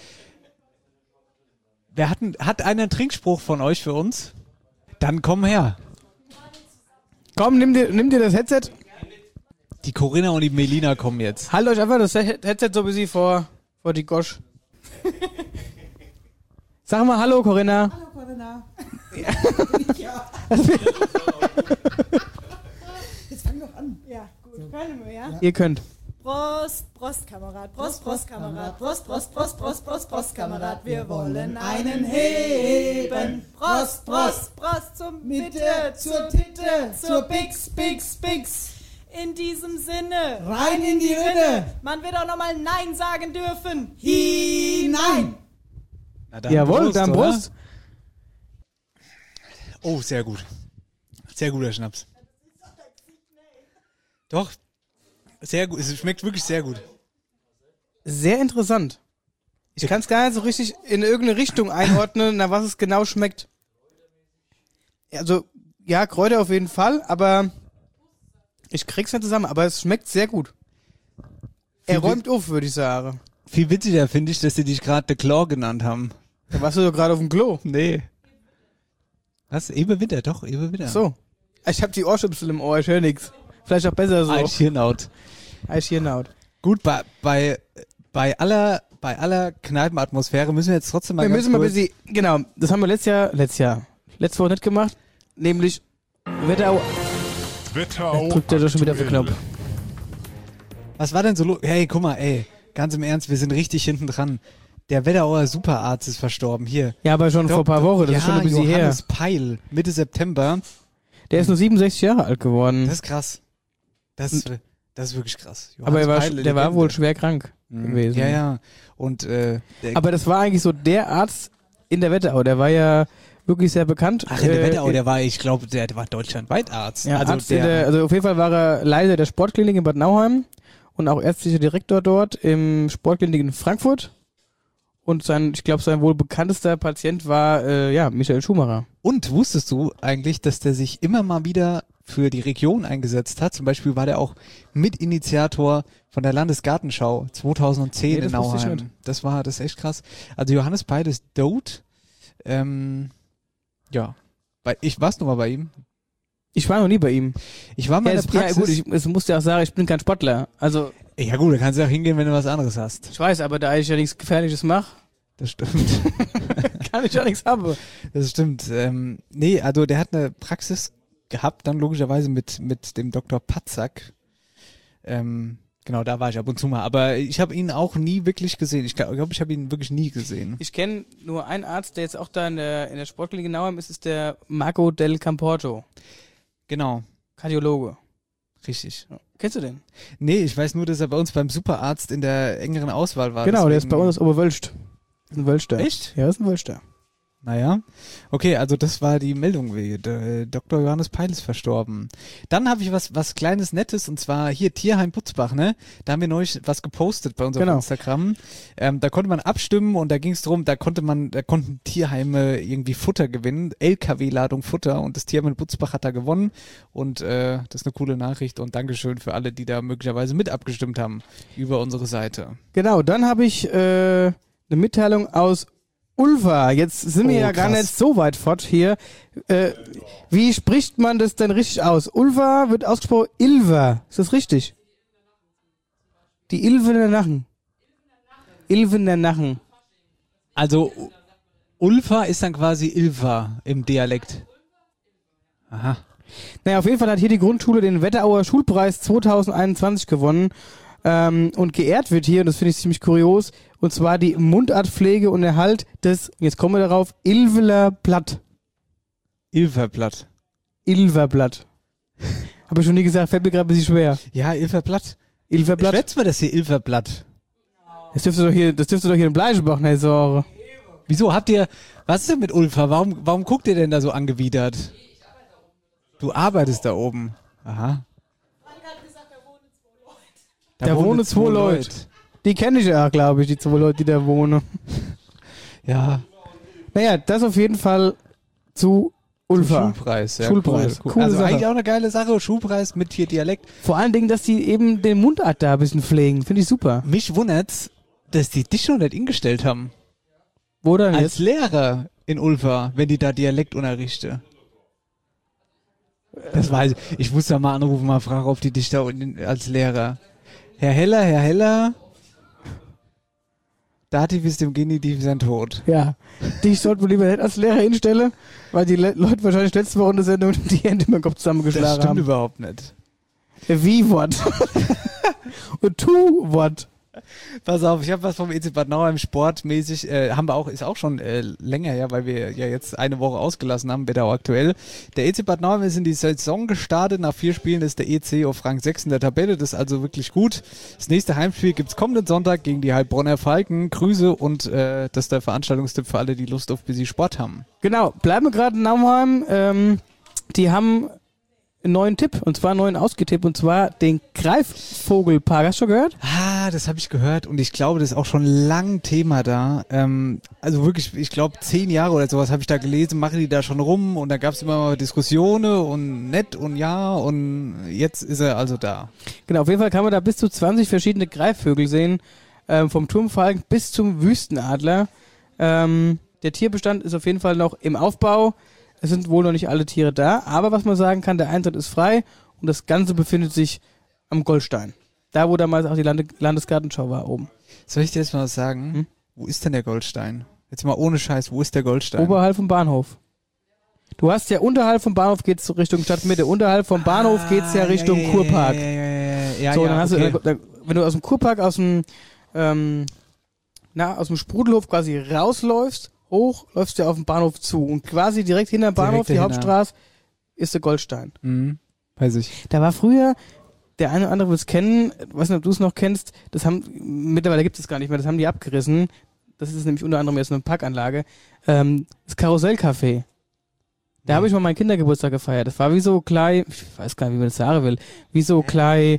Hat einer einen Trinkspruch von euch für uns? Dann komm her. Komm, nimm dir das Headset. Die Corinna und die Melina kommen jetzt. Halt euch einfach das Headset so ein bisschen vor die Gosch. Sag mal Hallo, Corinna. Hallo, Corinna. Ja. Jetzt fang doch an. Ja, gut. So. Können wir, ja? Ihr könnt. Prost, Prost, Kamerad. Prost, Prost, Kamerad. Prost, Prost, Prost, Prost, Prost, Prost, Kamerad. Wir wollen einen heben. Prost, Prost, Prost zur Mitte, zur Titte, zur Bix, Bix, Bix. In diesem Sinne. Rein in die Rinne. Man wird auch nochmal Nein sagen dürfen. Hinein. Dann Jawohl, Prost, dann oder? Prost. Oh, sehr gut. Sehr guter Schnaps. Doch. Sehr gut. Es schmeckt wirklich sehr gut. Sehr interessant. Ich kann es gar nicht so richtig in irgendeine Richtung einordnen, nach was es genau schmeckt. Also, ja, Kräuter auf jeden Fall, aber ich krieg's nicht zusammen, aber es schmeckt sehr gut. Er räumt auf, würde ich sagen. Viel witziger finde ich, dass sie dich gerade The Claw genannt haben. Da warst du doch gerade auf dem Klo. Nee. Was? Eber Winter, doch, Eber Winter. So. Ich hab die Ohrschüpsel im Ohr, ich höre nix. Vielleicht auch besser so. Eichhirnaut. Gut, bei aller Kneipenatmosphäre müssen wir jetzt trotzdem mal wir ganz müssen mal kurz... ein bisschen, genau, das haben wir letzte Woche nicht gemacht, nämlich Wetterau. Drückt er doch schon wieder auf den Knopf. Was war denn so los? Hey, guck mal, ey, ganz im Ernst, wir sind richtig hinten dran. Der Wetterauer Superarzt ist verstorben, hier. Ja, aber schon vor ein paar Wochen, das ist schon ein bisschen her. Johannes Peil, Mitte September. Der ist nur 67 Jahre alt geworden. Das ist krass. Das ist wirklich krass. Aber Johannes der war wohl schwer krank gewesen. Ja, ja. Und, aber das war eigentlich so der Arzt in der Wetterau, der war ja wirklich sehr bekannt. Ach, in der Wetterau, ich glaube, der war deutschlandweit Arzt. Ja, also auf jeden Fall war er Leiter der Sportklinik in Bad Nauheim und auch ärztlicher Direktor dort im Sportklinik in Frankfurt. Und ich glaube, sein wohl bekanntester Patient war Michael Schumacher. Und wusstest du eigentlich, dass der sich immer mal wieder für die Region eingesetzt hat? Zum Beispiel war der auch Mitinitiator von der Landesgartenschau 2010 in Nauheim. Das ist echt krass. Also Johannes Peil ist tot. Warst du mal bei ihm? Ich war noch nie bei ihm. Ich war mal in der Praxis. Ja gut, ich muss ja auch sagen, ich bin kein Sportler. Also ja gut, da kannst du auch hingehen, wenn du was anderes hast. Ich weiß, aber da ich ja nichts Gefährliches mache. Das stimmt. Kann ich ja nichts haben. Das stimmt. Nee, also der hat eine Praxis gehabt, dann logischerweise mit dem Dr. Patzak. Genau, da war ich ab und zu mal. Aber ich habe ihn auch nie wirklich gesehen. Ich glaube, ich habe ihn wirklich nie gesehen. Ich kenne nur einen Arzt, der jetzt auch da in der Sportklinik Nauheim ist der Marco del Camporto. Genau. Kardiologe. Richtig. Ja. Kennst du den? Nee, ich weiß nur, dass er bei uns beim Superarzt in der engeren Auswahl war. Genau, der ist bei uns Oberwölst. Ein Wölster. Echt? Ja, ist ein Wölster. Naja, okay, also das war die Meldung. Dr. Johannes Peil ist verstorben. Dann habe ich was Kleines, Nettes, und zwar hier Tierheim Butzbach, ne? Da haben wir neulich was gepostet bei unserem Instagram. Da konnte man abstimmen und da ging es darum, da konnten Tierheime irgendwie Futter gewinnen, LKW-Ladung Futter, und das Tierheim in Butzbach hat da gewonnen, und das ist eine coole Nachricht, und Dankeschön für alle, die da möglicherweise mit abgestimmt haben über unsere Seite. Genau, dann habe ich eine Mitteilung aus Ulva. Jetzt sind wir ja gar nicht so weit fort hier. Wie spricht man das denn richtig aus? Ulva wird ausgesprochen Ilva. Ist das richtig? Die Ilvener Nachen. Ilvener Nachen. Also Ulva ist dann quasi Ilva im Dialekt. Aha. Naja, auf jeden Fall hat hier die Grundschule den Wetterauer Schulpreis 2021 gewonnen. Und geehrt wird hier, und das finde ich ziemlich kurios, und zwar die Mundartpflege und Erhalt des, jetzt kommen wir darauf, Ilveler Blatt. Ilverblatt. Ilverblatt. Habe ich schon nie gesagt, fällt mir gerade ein bisschen schwer. Ja, Ilverblatt. Ilverblatt. Schwätzt man das hier, Ilverblatt? Das dürfte doch hier in Bleichbach, ne, so. Wieso was ist denn mit Ulfa? Warum guckt ihr denn da so angewidert? Du arbeitest da oben. Aha. Da wohnen 2 Leute. Die kenne ich ja, glaube ich, die 2 Leute, die da wohnen. Ja. Naja, das auf jeden Fall zu Ulfa. Schulpreis, ja. Schulpreis. Cool. Coole Also Sache. eigentlich auch eine geile Sache, Schulpreis mit hier Dialekt. Vor allen Dingen, dass die eben den Mundart da ein bisschen pflegen. Finde ich super. Mich wundert's, dass die dich noch nicht eingestellt haben. Wo denn Als jetzt? Lehrer in Ulfa, wenn die da Dialekt unterrichten. Das weiß ich. Ich muss da mal anrufen, mal fragen, ob die dich da als Lehrer... Herr Heller, Dativ ist dem Genitiv sein Tod. Ja, dich sollten wir lieber nicht als Lehrer hinstellen, weil die Leute wahrscheinlich letzte Woche in der Sendung die Hände über den Kopf zusammengeschlagen haben. Das stimmt überhaupt nicht. Wie Wort? Und tu Wort. Pass auf, ich habe was vom EC Bad Nauheim sportmäßig, ist auch schon länger her, weil wir ja jetzt eine Woche ausgelassen haben, Wetterau aktuell. Der EC Bad Nauheim ist in die Saison gestartet, nach 4 Spielen ist der EC auf Rang 6 in der Tabelle, das ist also wirklich gut. Das nächste Heimspiel gibt's kommenden Sonntag gegen die Heilbronner Falken. Grüße, und das ist der Veranstaltungstipp für alle, die Lust auf Busy Sport haben. Genau, bleiben wir gerade in Nauheim. Die haben einen neuen Tipp, und zwar einen neuen ausgetippt, und zwar den Greifvogelpark. Hast du schon gehört? Ah, das habe ich gehört, und ich glaube, das ist auch schon lang Thema da. Also wirklich, ich glaube 10 Jahre oder sowas habe ich da gelesen, machen die da schon rum, und da gab es immer mal Diskussionen und nett und ja, und jetzt ist er also da. Genau, auf jeden Fall kann man da bis zu 20 verschiedene Greifvögel sehen, vom Turmfalken bis zum Wüstenadler. Der Tierbestand ist auf jeden Fall noch im Aufbau. Es sind wohl noch nicht alle Tiere da, aber was man sagen kann, der Eintritt ist frei, und das Ganze befindet sich am Goldstein. Da, wo damals auch die Landesgartenschau war, oben. Soll ich dir jetzt mal was sagen? Wo ist denn der Goldstein? Jetzt mal ohne Scheiß, wo ist der Goldstein? Oberhalb vom Bahnhof. Du hast ja unterhalb vom Bahnhof geht's Richtung Stadtmitte, unterhalb vom Bahnhof geht's ja Richtung Kurpark. So, dann hast du, wenn du aus dem Kurpark, aus dem Sprudelhof quasi rausläufst, hoch, läufst du auf den Bahnhof zu, und quasi direkt hinter dem Bahnhof, die Hauptstraße, ist der Goldstein. Mhm. Weiß ich. Da war früher, der eine oder andere wird es kennen, weiß nicht, ob du es noch kennst, mittlerweile gibt es gar nicht mehr, das haben die abgerissen. Das ist nämlich unter anderem jetzt eine Parkanlage. Das Karussellcafé. Da habe ich mal meinen Kindergeburtstag gefeiert. Das war wie so klein, ich weiß gar nicht, wie man das sagen will, wie so klein.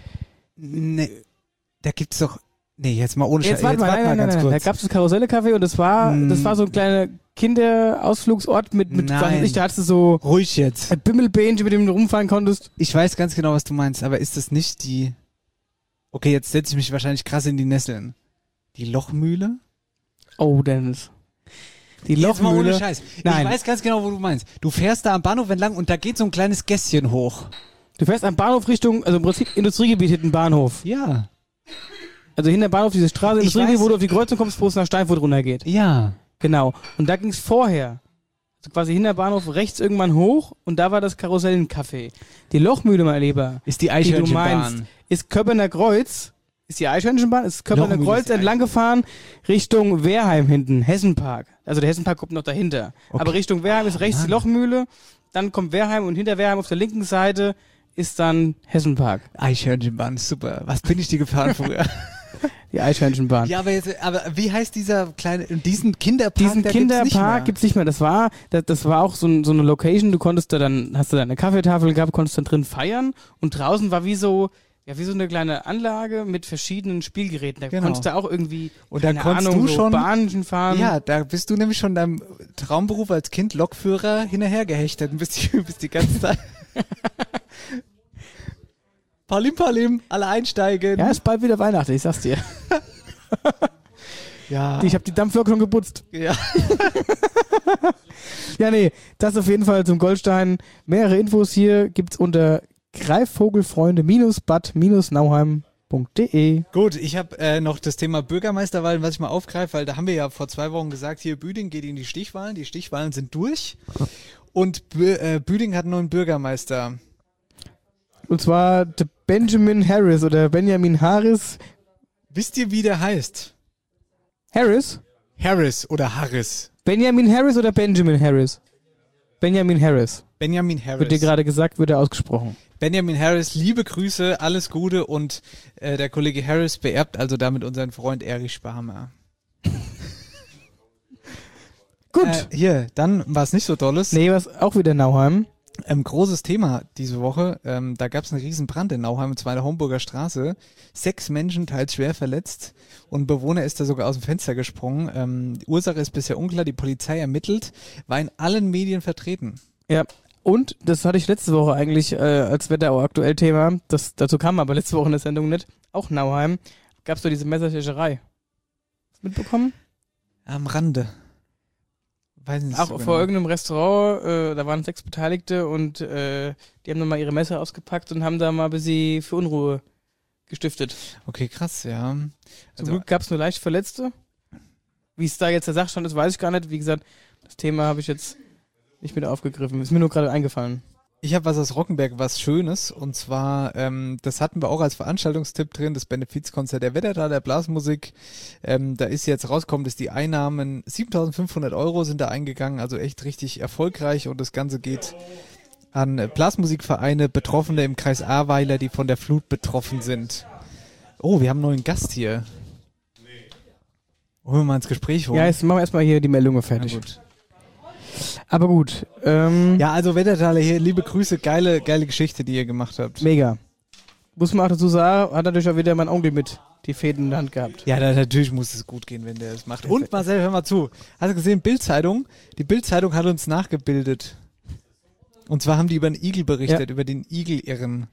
Da gibt's doch... Nee, jetzt mal ohne Scheiß. Jetzt warte mal, nein. Da gab es das Karussellcafé, und das war so ein kleiner Kinderausflugsort mit was weiß ich, da hattest du so ruhig jetzt. Ein Bimmelbähnchen, mit dem du rumfahren konntest. Ich weiß ganz genau, was du meinst, aber ist das nicht die... Okay, jetzt setze ich mich wahrscheinlich krass in die Nesseln. Die Lochmühle? Oh, Dennis. Die Lochmühle. Jetzt mal ohne Scheiß. Nein. Ich weiß ganz genau, wo du meinst. Du fährst da am Bahnhof entlang, und da geht so ein kleines Gässchen hoch. Du fährst am Bahnhof Richtung, also im Prinzip Industriegebiet hinten Bahnhof. Ja. Also hinter dem Bahnhof, diese Straße, wo du auf die Kreuzung kommst, wo es nach Steinfurt runtergeht. Ja. Genau. Und da ging es vorher, also quasi hinter dem Bahnhof rechts irgendwann hoch, und da war das Karussellencafé. Die Lochmühle, mein Lieber, ist die Eichhörnchenbahn. Ist Köppener Kreuz, ist die Eichhörnchenbahn, ist Köppener Kreuz entlang gefahren, Richtung Wehrheim hinten, Hessenpark. Also der Hessenpark kommt noch dahinter. Okay. Aber Richtung Wehrheim ist rechts die Lochmühle, dann kommt Wehrheim, und hinter Wehrheim auf der linken Seite ist dann Hessenpark. Eichhörnchenbahn, super. Was bin ich die gefahren früher? Die Eichhörnchenbahn. Ja, aber wie heißt diesen Kinderpark? Diesen Kinderpark gibt's nicht mehr. Das war auch so eine Location, hast du deine Kaffeetafel gehabt, konntest dann drin feiern und draußen war wie so eine kleine Anlage mit verschiedenen Spielgeräten. Da konntest du auch irgendwie, und dann konntest du schon Bahnen fahren. Ja, da bist du nämlich schon deinem Traumberuf als Kind Lokführer hinterher gehechtet und bist die ganze Zeit. Palim, alle einsteigen. Ja, ist bald wieder Weihnachten, ich sag's dir. Ja. Ich habe die Dampflok schon geputzt. Ja. Ja, nee, das auf jeden Fall zum Goldstein. Mehrere Infos hier gibt's unter greifvogelfreunde-bad-nauheim.de. Gut, ich habe noch das Thema Bürgermeisterwahlen, was ich mal aufgreife, weil da haben wir ja vor 2 Wochen gesagt, hier Büding geht in die Stichwahlen. Die Stichwahlen sind durch und Büding hat einen neuen Bürgermeister. Und zwar Benjamin Harris oder Benjamin Harris. Wisst ihr, wie der heißt? Harris? Harris oder Harris. Benjamin Harris oder Benjamin Harris? Benjamin Harris. Benjamin Harris. Wird dir gerade gesagt, wird er ausgesprochen. Benjamin Harris, liebe Grüße, alles Gute und der Kollege Harris beerbt also damit unseren Freund Erich Sparmer. Gut. Hier, dann war es nicht so Tolles. Nee, was auch wieder Nauheim. Großes Thema diese Woche. Da gab es einen riesen Brand in Nauheim, und zwar in der Homburger Straße. 6 Menschen, teils schwer verletzt, und ein Bewohner ist da sogar aus dem Fenster gesprungen. Die Ursache ist bisher unklar, die Polizei ermittelt, war in allen Medien vertreten. Ja, und das hatte ich letzte Woche eigentlich als Wetterau aktuell Thema, dazu kam aber letzte Woche in der Sendung nicht, auch Nauheim, gab es so diese Messerstecherei. Mitbekommen? Am Rande. Weiß nicht auch so vor genau. irgendeinem Restaurant, da waren 6 Beteiligte und die haben dann mal ihre Messer ausgepackt und haben da mal ein bisschen für Unruhe gestiftet. Okay, krass, ja. Zum Glück gab es nur leicht Verletzte. Wie es da jetzt der Sachstand ist, weiß ich gar nicht. Wie gesagt, das Thema habe ich jetzt nicht mit aufgegriffen. Ist mir nur gerade eingefallen. Ich habe was aus Rockenberg, was Schönes, und zwar, das hatten wir auch als Veranstaltungstipp drin, das Benefizkonzert der Wettertaler Blasmusik. Da ist jetzt rausgekommen, dass die Einnahmen 7.500 € sind da eingegangen, also echt richtig erfolgreich, und das Ganze geht an Blasmusikvereine, Betroffene im Kreis Ahrweiler, die von der Flut betroffen sind. Oh, wir haben einen neuen Gast hier. Wollen wir mal ins Gespräch holen? Ja, jetzt machen wir erstmal hier die Meldungen fertig. Na gut. Aber gut. Ja, also Wettertaler hier, liebe Grüße, geile Geschichte, die ihr gemacht habt. Mega. Muss man auch dazu sagen, hat natürlich auch wieder mein Onkel mit die Fäden in der Hand gehabt. Ja, natürlich muss es gut gehen, wenn der es macht. Und Marcel, hör mal zu. Hast du gesehen, Bild-Zeitung? Die Bild-Zeitung hat uns nachgebildet. Und zwar haben die über den Igel berichtet, über den Igel-Irren.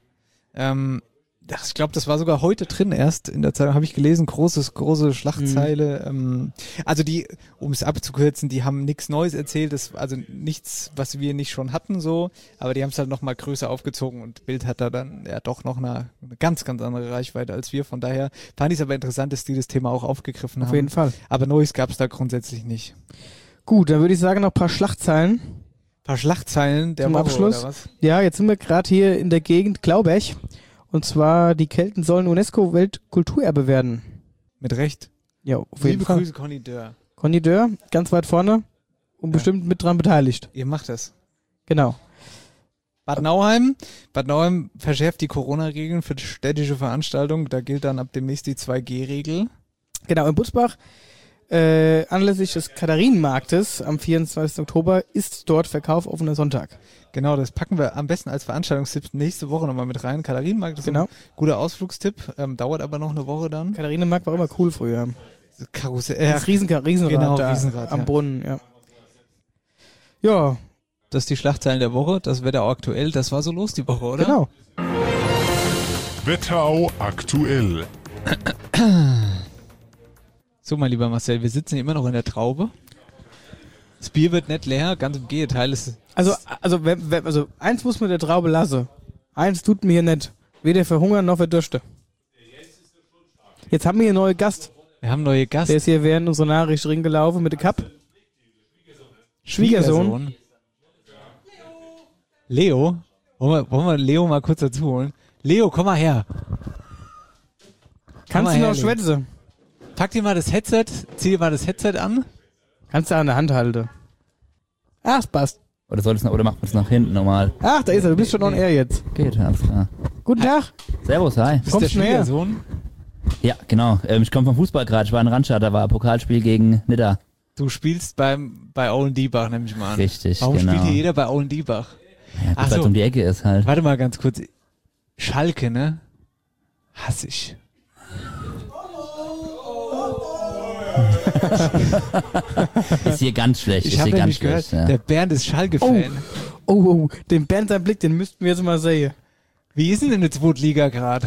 Ich glaube, das war sogar heute drin erst in der Zeitung, habe ich gelesen, große Schlagzeile. Also die, um es abzukürzen, die haben nichts Neues erzählt, also nichts, was wir nicht schon hatten so, aber die haben es halt nochmal größer aufgezogen, und Bild hat da dann ja doch noch eine ganz, ganz andere Reichweite als wir. Von daher fand ich es aber interessant, dass die das Thema auch aufgegriffen haben. Auf jeden Fall. Aber Neues gab es da grundsätzlich nicht. Gut, dann würde ich sagen, noch ein paar Schlagzeilen. Ein paar Schlagzeilen der Zum Woche, Abschluss. oder was? Ja, jetzt sind wir gerade hier in der Gegend Glauberg. Und zwar, die Kelten sollen UNESCO-Weltkulturerbe werden. Mit Recht. Ja, auf jeden Fall. Liebe Grüße, Conny Dörr. Conny Dörr, ganz weit vorne und bestimmt mit dran beteiligt. Ihr macht das. Genau. Bad Nauheim verschärft die Corona-Regeln für städtische Veranstaltungen. Da gilt dann ab demnächst die 2G-Regel. Genau, in Butzbach, anlässlich des Katharinenmarktes am 24. Oktober ist dort Verkauf offener Sonntag. Genau, das packen wir am besten als Veranstaltungstipp nächste Woche nochmal mit rein. Katharinenmarkt ist ein guter Ausflugstipp, dauert aber noch eine Woche dann. Katharinenmarkt war immer cool früher. Karussell. Das Riesenrad genau, da Riesenrad, am Brunnen, ja. Ja. Das ist die Schlagzeilen der Woche, das Wetterau aktuell, das war so los die Woche, oder? Genau. Wetterau aktuell. So, mein lieber Marcel, wir sitzen immer noch in der Traube. Das Bier wird nicht leer, ganz im Gegenteil. Also eins muss man der Traube lassen. Eins tut mir hier nicht. Weder verhungern noch verdürste. Jetzt haben wir hier einen neuen Gast. Wir haben einen neuen Gast. Der ist hier während unserer Nachricht drin gelaufen mit der Cup. Schwiegersohn. Leo? Wollen wir Leo mal kurz dazu holen? Leo, komm mal her. Kannst du noch schwätzen? Pack dir mal das Headset, zieh dir mal das Headset an. Kannst du an der Hand halten. Ach, es passt. Oder macht man es nach hinten normal? Ach, da ist er, du bist schon on air jetzt. Geht, alles klar. Guten Tag. Servus, hi. Bist der Schwiegersohn? Ja, genau. Ich komme vom Fußball gerade. Ich war in Randstadt, da war Pokalspiel gegen Nidda. Du spielst bei Owen Diebach, nehme ich mal an. Richtig, Warum genau. spielt hier jeder bei Owen Diebach? Ja, gut, weil es um die Ecke ist halt. Warte mal ganz kurz. Schalke, ne? Hasse ich. Ist hier ganz schlecht. Ich ist habe hier ganz nämlich gehört, schlecht. Ja. der Bernd ist Schalke-Fan. Oh, den Bernd, sein Blick, den müssten wir jetzt mal sehen. Wie ist denn in der zweiten Liga gerade?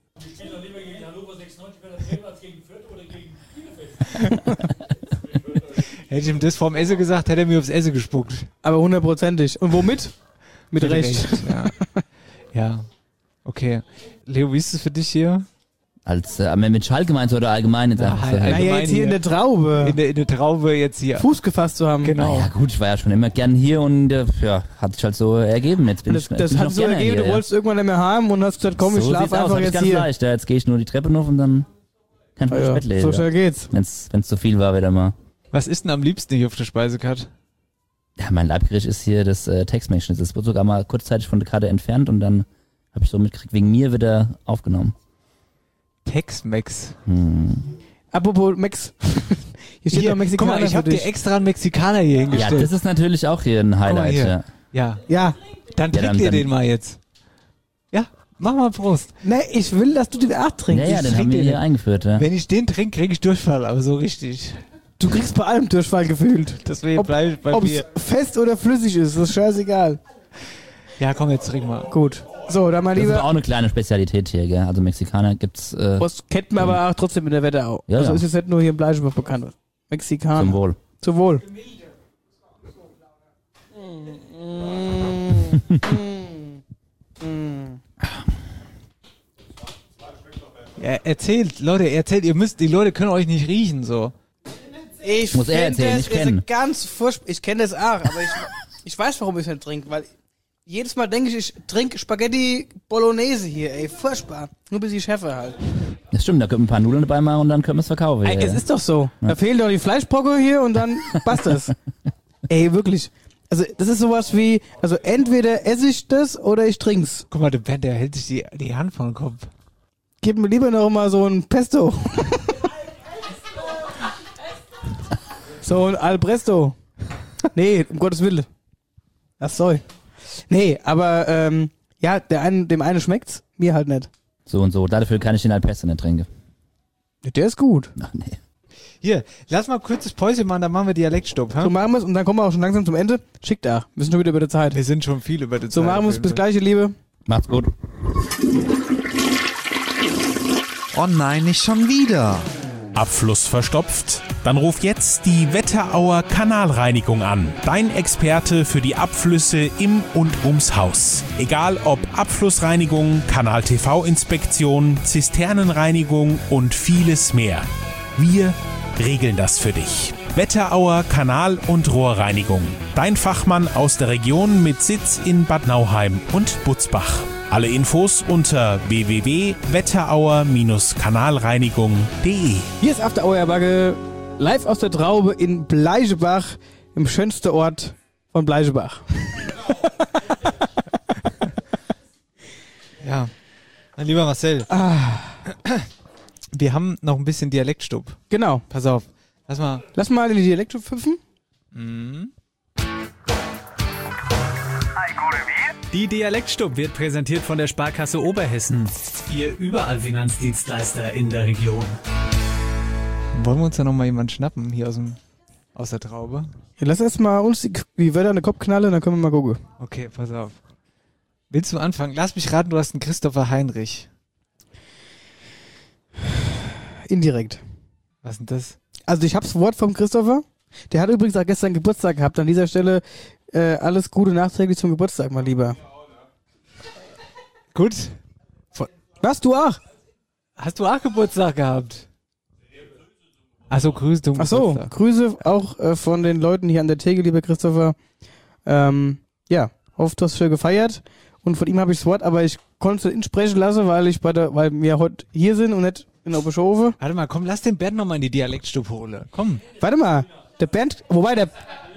Hätte ich ihm das vorm Essen gesagt, hätte er mir aufs Essen gespuckt. Aber 100%. Und womit? Mit Recht. Ja. Ja. Okay. Leo, wie ist es für dich hier? Als mit Schalke meinst du oder allgemein jetzt einfach so? Naja, jetzt hier in der Traube. In der Traube jetzt hier. Fuß gefasst zu haben. Genau. Ja gut, ich war ja schon immer gern hier und ja, hat sich halt so ergeben. Jetzt bin Das ich hat noch so gerne ergeben, hier, du wolltest irgendwann nicht mehr haben und hast gesagt, komm, ich so schlaf sieht's aus, einfach hab ich jetzt ganz hier. leicht. Ja, jetzt gehe ich nur die Treppe hoch und dann kann ich mich ins Bett legen. So schnell geht's. Wenn's zu viel war wieder mal. Was ist denn am liebsten hier auf der Speisekarte? Ja, mein Leibgericht ist hier das Tex-Mex-Schnitzel. Das wurde sogar mal kurzzeitig von der Karte entfernt und dann habe ich so mitgekriegt, wegen mir wird er aufgenommen. Tex-Mex. Apropos Mex. Hier steht noch Mexikaner. Guck mal, ich habe dir extra einen Mexikaner hier hingestellt. Ja, das ist natürlich auch hier ein Highlight. hier. Ja. Ja. Dann Ja, trink dann- dir dann- den mal jetzt. Ja, mach mal Prost. Nee, ich will, dass du den auch trinkst. Ja, den haben wir hier eingeführt. Ja. Wenn ich den trinke, kriege ich Durchfall, aber so richtig. Du kriegst bei allem Durchfall gefühlt. Deswegen bleibe ich bei Ob es mir. fest oder flüssig ist, das ist scheißegal. Ja, komm, jetzt trink mal. Gut. So, dann mal Das ist lieber. auch eine kleine Spezialität hier, gell? Also Mexikaner gibt's Das kennt man aber auch trotzdem in der Wetterau. Ja, also ja. ist jetzt nicht nur hier im Bleischbach bekannt. Mexikaner. zum Wohl. Zum Wohl. Ja, erzählt, Leute, erzählt, die Leute können euch nicht riechen, so. Ich Muss er find erzählen, das ich kenn. ist ganz furchtbar. Ich kenne das auch, aber ich weiß, warum ich es nicht trinke, weil jedes Mal denke ich trinke Spaghetti Bolognese hier, ey, furchtbar. Nur bis ich scheffe halt. Das stimmt, da können wir ein paar Nudeln dabei machen und dann können wir es verkaufen. Ey, Ja, es ist doch so. Da fehlt doch die Fleischbrocke hier und dann passt das. Ey, wirklich. Also, das ist sowas wie, also entweder esse ich das oder ich trink's. Guck mal, der Bernd, der hält sich die Hand vor den Kopf. Gib mir lieber noch mal so ein Pesto. So ein Al Presto. Nee, um Gottes Willen. Das soll. Nee, aber ja, dem einen schmeckt's, mir halt nicht. So und so. Dafür kann ich den Alpesto nicht trinken. Der ist gut. Ach nee. Hier, lass mal kurzes Päuschen machen, dann machen wir Dialektstopp. So machen wir's und dann kommen wir auch schon langsam zum Ende. Schickt da. Wir sind schon wieder über der Zeit. Wir sind schon viel über die Zeit. So machen wir's. Bis gleich, ihr Liebe. Macht's gut. Oh nein, nicht schon wieder. Abfluss verstopft? Dann ruf jetzt die Wetterauer Kanalreinigung an. Dein Experte für die Abflüsse im und ums Haus. Egal ob Abflussreinigung, Kanal-TV-Inspektion, Zisternenreinigung und vieles mehr. Wir regeln das für dich. Wetterauer Kanal- und Rohrreinigung. Dein Fachmann aus der Region mit Sitz in Bad Nauheim und Butzbach. Alle Infos unter www.wetterauer-kanalreinigung.de. Hier ist After Hour Bagge, live aus der Traube in Bleichebach, im schönsten Ort von Bleichebach. Ja. Mein lieber Marcel. Wir haben noch ein bisschen Dialektstub. Genau. Pass auf. Lass mal in die Dialekte pfiffen. Die Dialektstub wird präsentiert von der Sparkasse Oberhessen. Ihr überall Finanzdienstleister in der Region. Wollen wir uns da nochmal jemanden schnappen hier aus der Traube? Ja, lass erst mal uns die Wörter an den Kopf knallen, dann können wir mal gucken. Okay, pass auf. Willst du anfangen? Lass mich raten, du hast einen Christopher Heinrich. Indirekt. Was ist denn das? Also ich hab's Wort vom Christopher. Der hat übrigens auch gestern Geburtstag gehabt. An dieser Stelle alles Gute nachträglich zum Geburtstag, mal lieber. Gut. Was, du auch? Hast du auch Geburtstag gehabt? Achso, Grüße zum Achso, Geburtstag. Grüße auch von den Leuten hier an der Theke, lieber Christopher. Ja, hoffe, du hast schön gefeiert. Und von ihm habe ich das Wort, aber ich konnte es nicht sprechen lassen, weil wir heute hier sind und nicht in Oberschofe. Warte mal, komm, lass den Bernd nochmal in die Dialektstub holen. Komm. Warte mal, der Bernd, wobei der...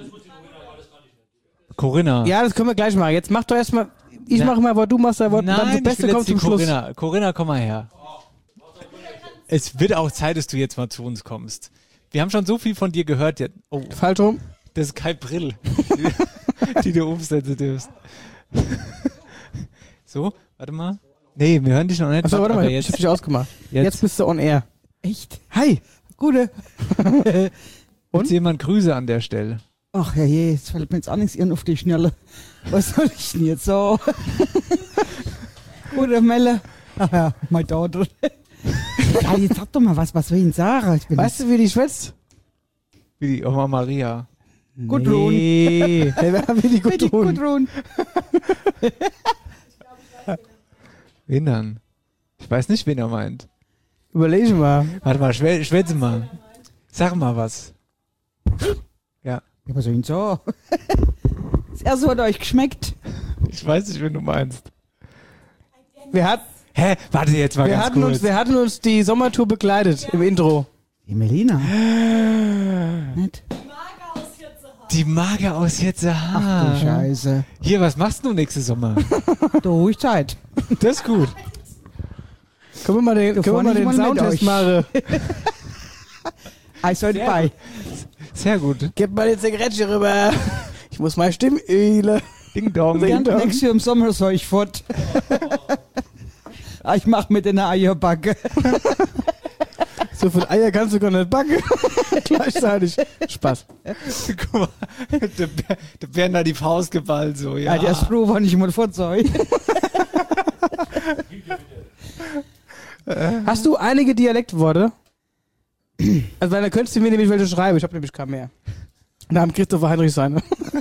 Corinna. Ja, das können wir gleich machen. Jetzt mach doch erstmal, ich mache mal Wort, du machst dein Wort, und dann das Nein, Beste ich will kommt jetzt zum die Schluss. Corinna. Corinna, komm mal her. Es wird auch Zeit, dass du jetzt mal zu uns kommst. Wir haben schon so viel von dir gehört. Jetzt. Oh, falsch rum. Das ist kein Brill, die du umsetzen darfst. So, warte mal. Nee, wir hören dich noch nicht. Achso, warte mal, ich hab dich ausgemacht. Jetzt bist du on air. Echt? Hi. Gute. Und jemand Grüße an der Stelle. Ach ja, jetzt fällt mir jetzt auch nichts auf die Schnelle. Was soll ich denn jetzt so? Gute Melle. Ach ja, mein Daughter. Ja, jetzt sag doch mal was will ich denn sagen? Weißt du, wie die schwätzt? Wie die Oma Maria. Gudrun. Nee. Wie die Gudrun. Wen dann? Ich weiß nicht, wen er meint. Überlege mal. Warte mal, schwätze mal. Sag mal was. Ja. Ja, was soll ich denn so? Das erste hat euch geschmeckt. Ich weiß nicht, wen du meinst. Hä? Warte jetzt mal ganz kurz. Wir hatten uns die Sommertour begleitet im Intro. Die Melina. Nicht? Die Mager aus Jetzeha. Ach du Scheiße. Hier, was machst du nächsten Sommer? Da ruhig Zeit. Das ist gut. Können wir mal den Soundtest machen? Ich soll bei. Sehr gut. Gib mal die Zigarette rüber. Ich muss meine Stimme ölen. Ding dong. Nächstes Jahr im Sommer soll ich fort. Ich mach mit in der Eierbacke. So viel Eier kannst du gar nicht backen. Gleichzeitig. Spaß. Guck mal, der Bernd hat die Faust geballt, so, ja. Ja, der ist froh, wann ich mal fort soll. Hast du einige Dialektworte? Also, weil dann könntest du mir nämlich welche schreiben. Ich habe nämlich keinen mehr. Da haben Christopher Heinrich seine.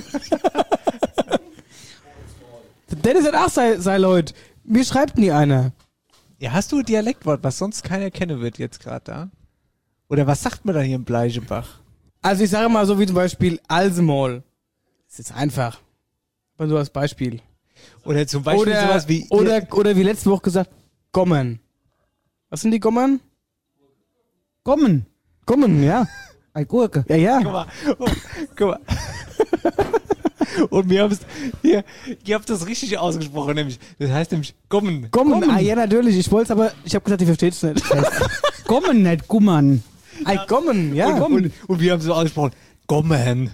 Dennis hat auch sei Leute. Mir schreibt nie einer. Ja, hast du ein Dialektwort, was sonst keiner kennen wird jetzt gerade da? Oder was sagt man da hier in Bleichebach? Also ich sage mal so wie zum Beispiel Alsemol. Das ist einfach. Aber so als Beispiel. Oder zum Beispiel sowas wie... Oder wie letzte Woche gesagt, Gommen. Was sind die Gommen? Gommen. Gommen, ja. Eine Gurke. Ja. Guck mal. Und wir haben es hier, ihr habt das richtig ausgesprochen, nämlich. Das heißt nämlich Gommen. Gommen. Ah, ja, natürlich. Ich wollte es aber, ich habe gesagt, ich verstehe es nicht. Gommen, nicht Gummern. Ein Gommen, ja. Und wir haben es so ausgesprochen. Gommen.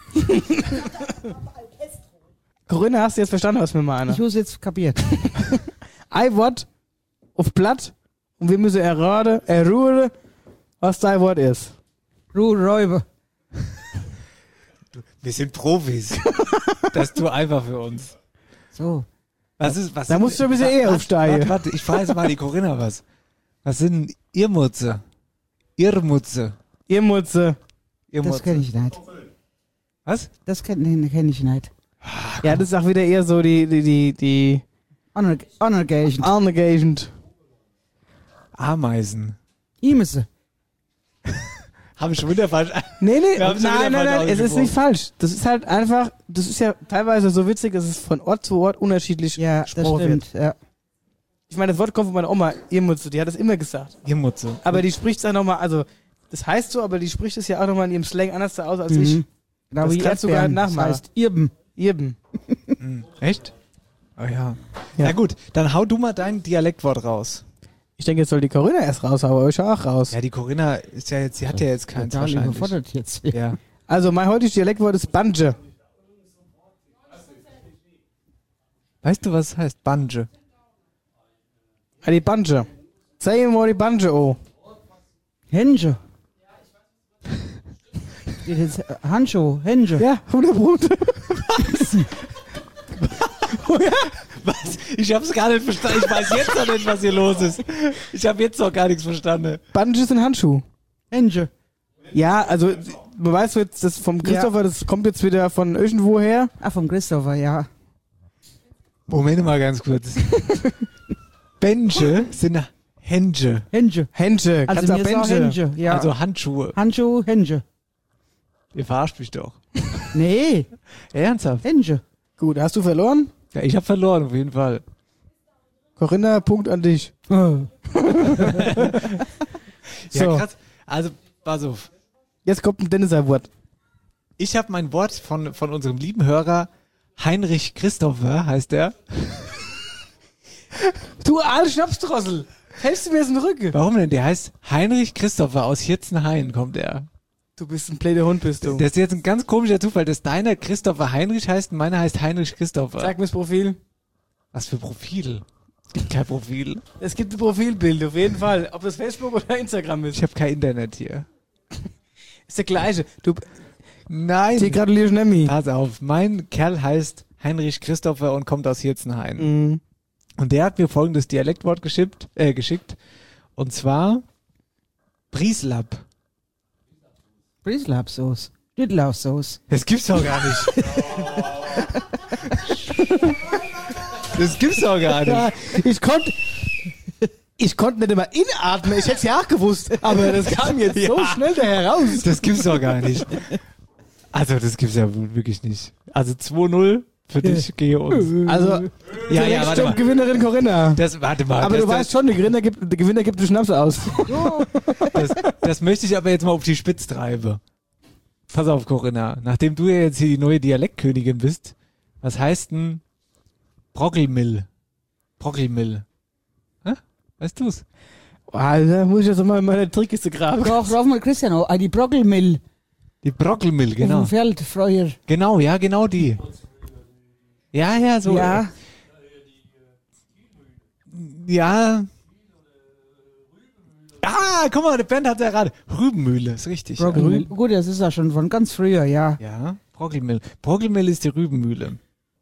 Corinna, hast du jetzt verstanden, was wir meinen? Ich habe es jetzt kapiert. Ein Wort auf Blatt und wir müssen erruhen, was dein Wort ist. Ruhräuber. Wir sind Profis. Das tu einfach für uns. So. Was da musst du ein bisschen eher aufsteigen. Warte, ich frage jetzt mal die Corinna was. Was sind Irrmutze? Irrmutze. Das kenne ich nicht. Was? Das kenn ich nicht. Ja, das ist auch wieder eher so die Unergagent. Ameisen. Imese. Habe ich schon wieder falsch. Nein, es ist nicht falsch. Das ist halt einfach, das ist ja teilweise so witzig, dass es von Ort zu Ort unterschiedlich gesprochen wird. Ja. Ich meine, das Wort kommt von meiner Oma, Irrmutze, die hat das immer gesagt. Irrmutze. Aber die spricht es dann nochmal, also, das heißt so, aber die spricht es ja auch nochmal in ihrem Slang anders aus als ich. Genau, das wie kannst du gar nicht nachmachen. Das heißt Irben. Echt? Oh ja. Na gut, dann hau du mal dein Dialektwort raus. Ich denke, jetzt soll die Corinna erst raus, aber euch auch raus. Ja, die Corinna ist ja jetzt, sie hat ja jetzt keins Total wahrscheinlich. überfordert jetzt. Ja. Also, mein heutiges Dialektwort ist Banje. Weißt du, was heißt Banje? Ja, die Banje. Zeig mir mal die Banje, oh. Hänge. Handschuh, Hänge. Ja, 100%. Was? Ich hab's gar nicht verstanden. Ich weiß jetzt noch nicht, was hier los ist. Ich habe jetzt noch gar nichts verstanden. Banje sind Handschuh. Hänge. Ja, also, du weißt jetzt, das vom Christopher, das kommt jetzt wieder von irgendwo her. Ah, vom Christopher, ja. Moment mal ganz kurz. Benche sind Hänge. Hänge. Kannst Also auch Benche. Hänge, ja. Also Handschuhe. Handschuh, Hänge. Ihr verarscht mich doch. Nee. Ernsthaft? Hänge. Gut, hast du verloren? Ja, ich habe verloren, auf jeden Fall. Corinna, Punkt an dich. Ja, krass. Also, pass auf. Jetzt kommt ein Denniser Wort. Ich habe mein Wort von unserem lieben Hörer Heinrich Christopher, heißt der. Du alte Schnapsdrossel. Hältst du mir jetzt den Rücken? Warum denn? Der heißt Heinrich Christopher aus Hirzenhain, kommt er. Du bist ein blöder Hund, bist du. Das ist jetzt ein ganz komischer Zufall, dass deiner Christopher Heinrich heißt und meiner heißt Heinrich Christopher. Sag mir das Profil. Was für Profil? Es gibt kein Profil. Es gibt ein Profilbild, auf jeden Fall. Ob das Facebook oder Instagram ist. Ich habe kein Internet hier. Ist der gleiche. Du. Nein. Die gratuliere Nemmi. Pass auf, mein Kerl heißt Heinrich Christopher und kommt aus Hirzenhain. Mhm. Und der hat mir folgendes Dialektwort geschickt. Und zwar Brieslap. Brieslapsauce. Düdlausauce. Das gibt's doch gar nicht. Das gibt's doch gar nicht. Ja, ich konnte nicht immer inatmen, ich hätte es ja auch gewusst, aber das kam jetzt so schnell da heraus. Das gibt's doch gar nicht. Also, das gibt's ja wirklich nicht. Also 2-0 für dich, gehe uns. Also, warte mal. Gewinnerin Corinna. Warte mal. Aber du weißt schon, der Gewinner gibt den Schnaps aus. Das möchte ich aber jetzt mal auf die Spitze treiben. Pass auf, Corinna. Nachdem du ja jetzt hier die neue Dialektkönigin bist, was heißt denn Brockelmill? Brockelmill. Hä? Weißt du's? Alter, muss ich jetzt mal in meine Trickkiste graben. Frag mal Cristiano, die Brockelmill. Die Brockelmill, genau. Auf dem Feld, früher. Genau, ja, genau die. Ja, so. Ja. Ja. Guck mal, der Band hat ja gerade. Rübenmühle, ist richtig. Brockelmill. Gut, das ist ja schon von ganz früher, ja. Ja, Brockelmill. Brockelmill ist die Rübenmühle.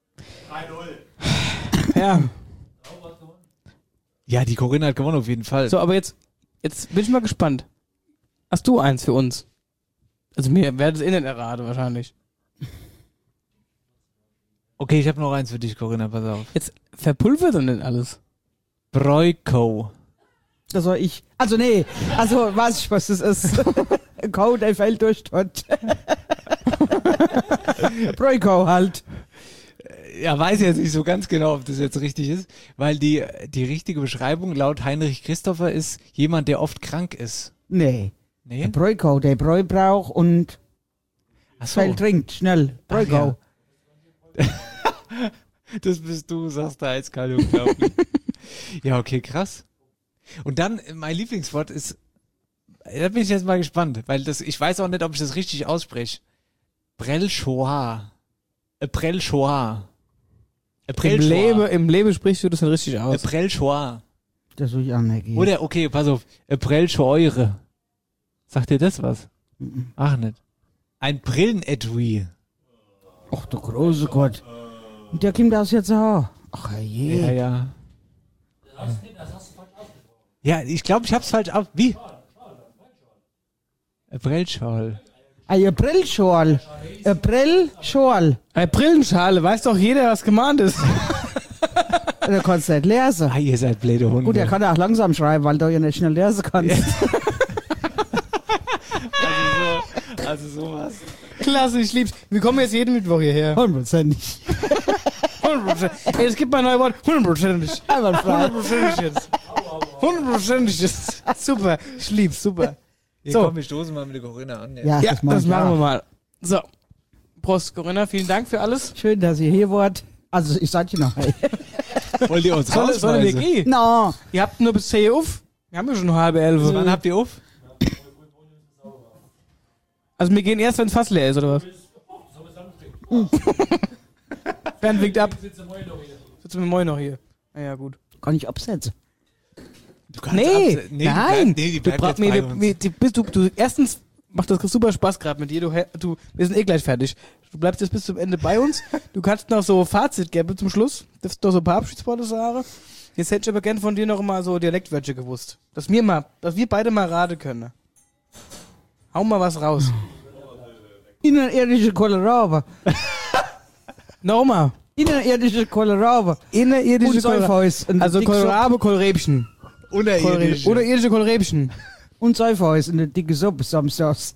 3-0. Ja. Ja, die Corinna hat gewonnen auf jeden Fall. So, aber jetzt bin ich mal gespannt. Hast du eins für uns? Also mir werdet es nicht erraten wahrscheinlich. Okay, ich habe noch eins für dich, Corinna, pass auf. Jetzt verpulvert dann denn alles? Broiko. Das war ich. Also nee, weiß ich, was das ist. Code, der fällt durch dort. Broiko halt. Ja, weiß jetzt nicht so ganz genau, ob das jetzt richtig ist, weil die richtige Beschreibung laut Heinrich Christopher ist jemand, der oft krank ist. Nee. Nee? Der Broiko, der Bräu braucht und viel trinkt, schnell. Broiko. Ja. Das bist du, sagst du eiskalt, unglaublich. Ja, okay, krass. Und dann, mein Lieblingswort ist, da bin ich jetzt mal gespannt, weil ich weiß auch nicht, ob ich das richtig ausspreche. Brellchoir. Brellchoir. Im Leben sprichst du das nicht richtig aus. Brellchoir. Das will ich auch nicht gehen. Oder, okay, pass auf. Brellchoire. Sagt dir das was? Ach, nicht. Ein Brillenetui. Ach, du große Gott. Und der kommt aus jetzt auch. Ach, je. Ja. Ja, ich glaube, ich hab's falsch auf. Wie? Brellschal. Ein Brillschal. Ein Brillschal. Eine Brillenschale, weiß doch jeder, was gemeint ist. Du kannst nicht lesen. Ihr seid blöde Hunde. Gut, er kann auch langsam schreiben, weil du ja nicht schnell lesen kannst. Also sowas. Klasse, ich lieb's. Wir kommen jetzt jeden Mittwoch hierher. 100%. 100%. Ey, es gibt mal ein neues Wort. 100%. Einwandfrei. 100% jetzt. 100% jetzt. Super, ich lieb's, super. So. Komm, wir stoßen mal mit der Corinna an. Ja, das machen wir mal. So. Prost, Corinna, vielen Dank für alles. Schön, dass ihr hier wart. Also, ich sag dir noch. Wollt ihr uns rausweisen? Sollen wir gehen? No. Ihr habt nur bis 10 auf. Wir haben ja schon 10:30. Wann habt ihr auf? Also wir gehen erst, wenn es fast leer ist, oder was? Bernd winkt ab. Sitzen wir morgen noch hier. Ja, gut. Kann ich absetzen? Du kannst nein. Die bleibt Du, jetzt bei uns. du erstens macht das super Spaß gerade mit dir. Wir sind eh gleich fertig. Du bleibst jetzt bis zum Ende bei uns. Du kannst noch so Fazit geben zum Schluss. Du darfst noch so ein paar Abschiedsworte sagen. Jetzt hätte ich aber gern von dir noch mal so Dialektwörter gewusst. Dass wir beide mal raten können. Hau mal was raus. Innerirdische Kohlrabi. Nochmal. Innerirdische Kohlrabi. Innerirdische Kohlrabi. Also Kohlrabi, Kohlräbchen. Unterirdische Kohlräbchen. Und Seifhäus in der dicke Suppe samstags.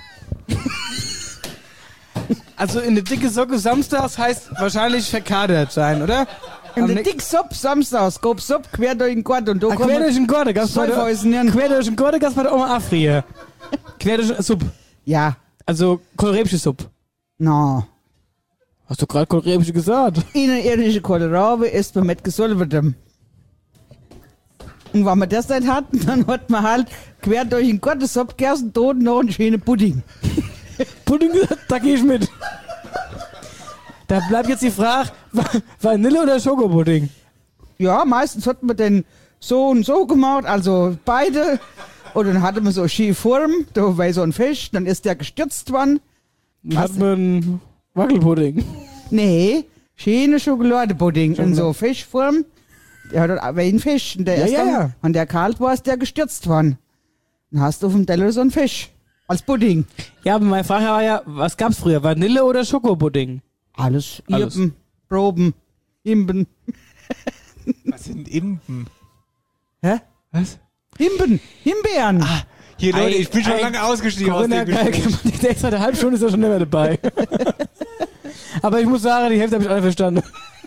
Also in der dicke Socke samstags heißt wahrscheinlich verkadert sein, oder? In der dicke Suppe samstags, gab Suppe quer durch den Gott und da quer durch den Gott, gab's bei der Oma Afrie. Quer durch den Suppe. Ja. Also Kohlräbchen Suppe. No. Hast du gerade Kohlräbchen gesagt? Innerirdische Kohlrabi ist man mit gesolvertem. Und wenn man das nicht hat, dann hat man halt quer durch den Gotteshop Gerstentoten noch einen schönen Pudding. Pudding, da gehe ich mit. Da bleibt jetzt die Frage, Vanille oder Schokopudding? Ja, meistens hat man den so und so gemacht, also beide. Und dann hatte man so eine schiefe Form, da war so ein Fisch, dann ist der gestürzt worden. Dann hat man einen Wackelpudding. Nee, schöne Schokoladepudding in so Fischform. Der hat aber einen Fisch. Und der Ja. Und der kalt war, ist der gestürzt worden. Dann hast du auf dem Teller so einen Fisch. Als Pudding. Ja, aber meine Frage war ja, was gab's früher? Vanille oder Schokopudding? Alles. Irben, Proben, Imben. Was sind Imben? Hä? Was? Imben, Himbeeren. Ah, hier Leute, ich bin schon lange ausgestiegen aus dem Gespräch. Der extra eine halbe Stunde ist ja schon nicht mehr dabei. Aber ich muss sagen, die Hälfte habe ich alle verstanden.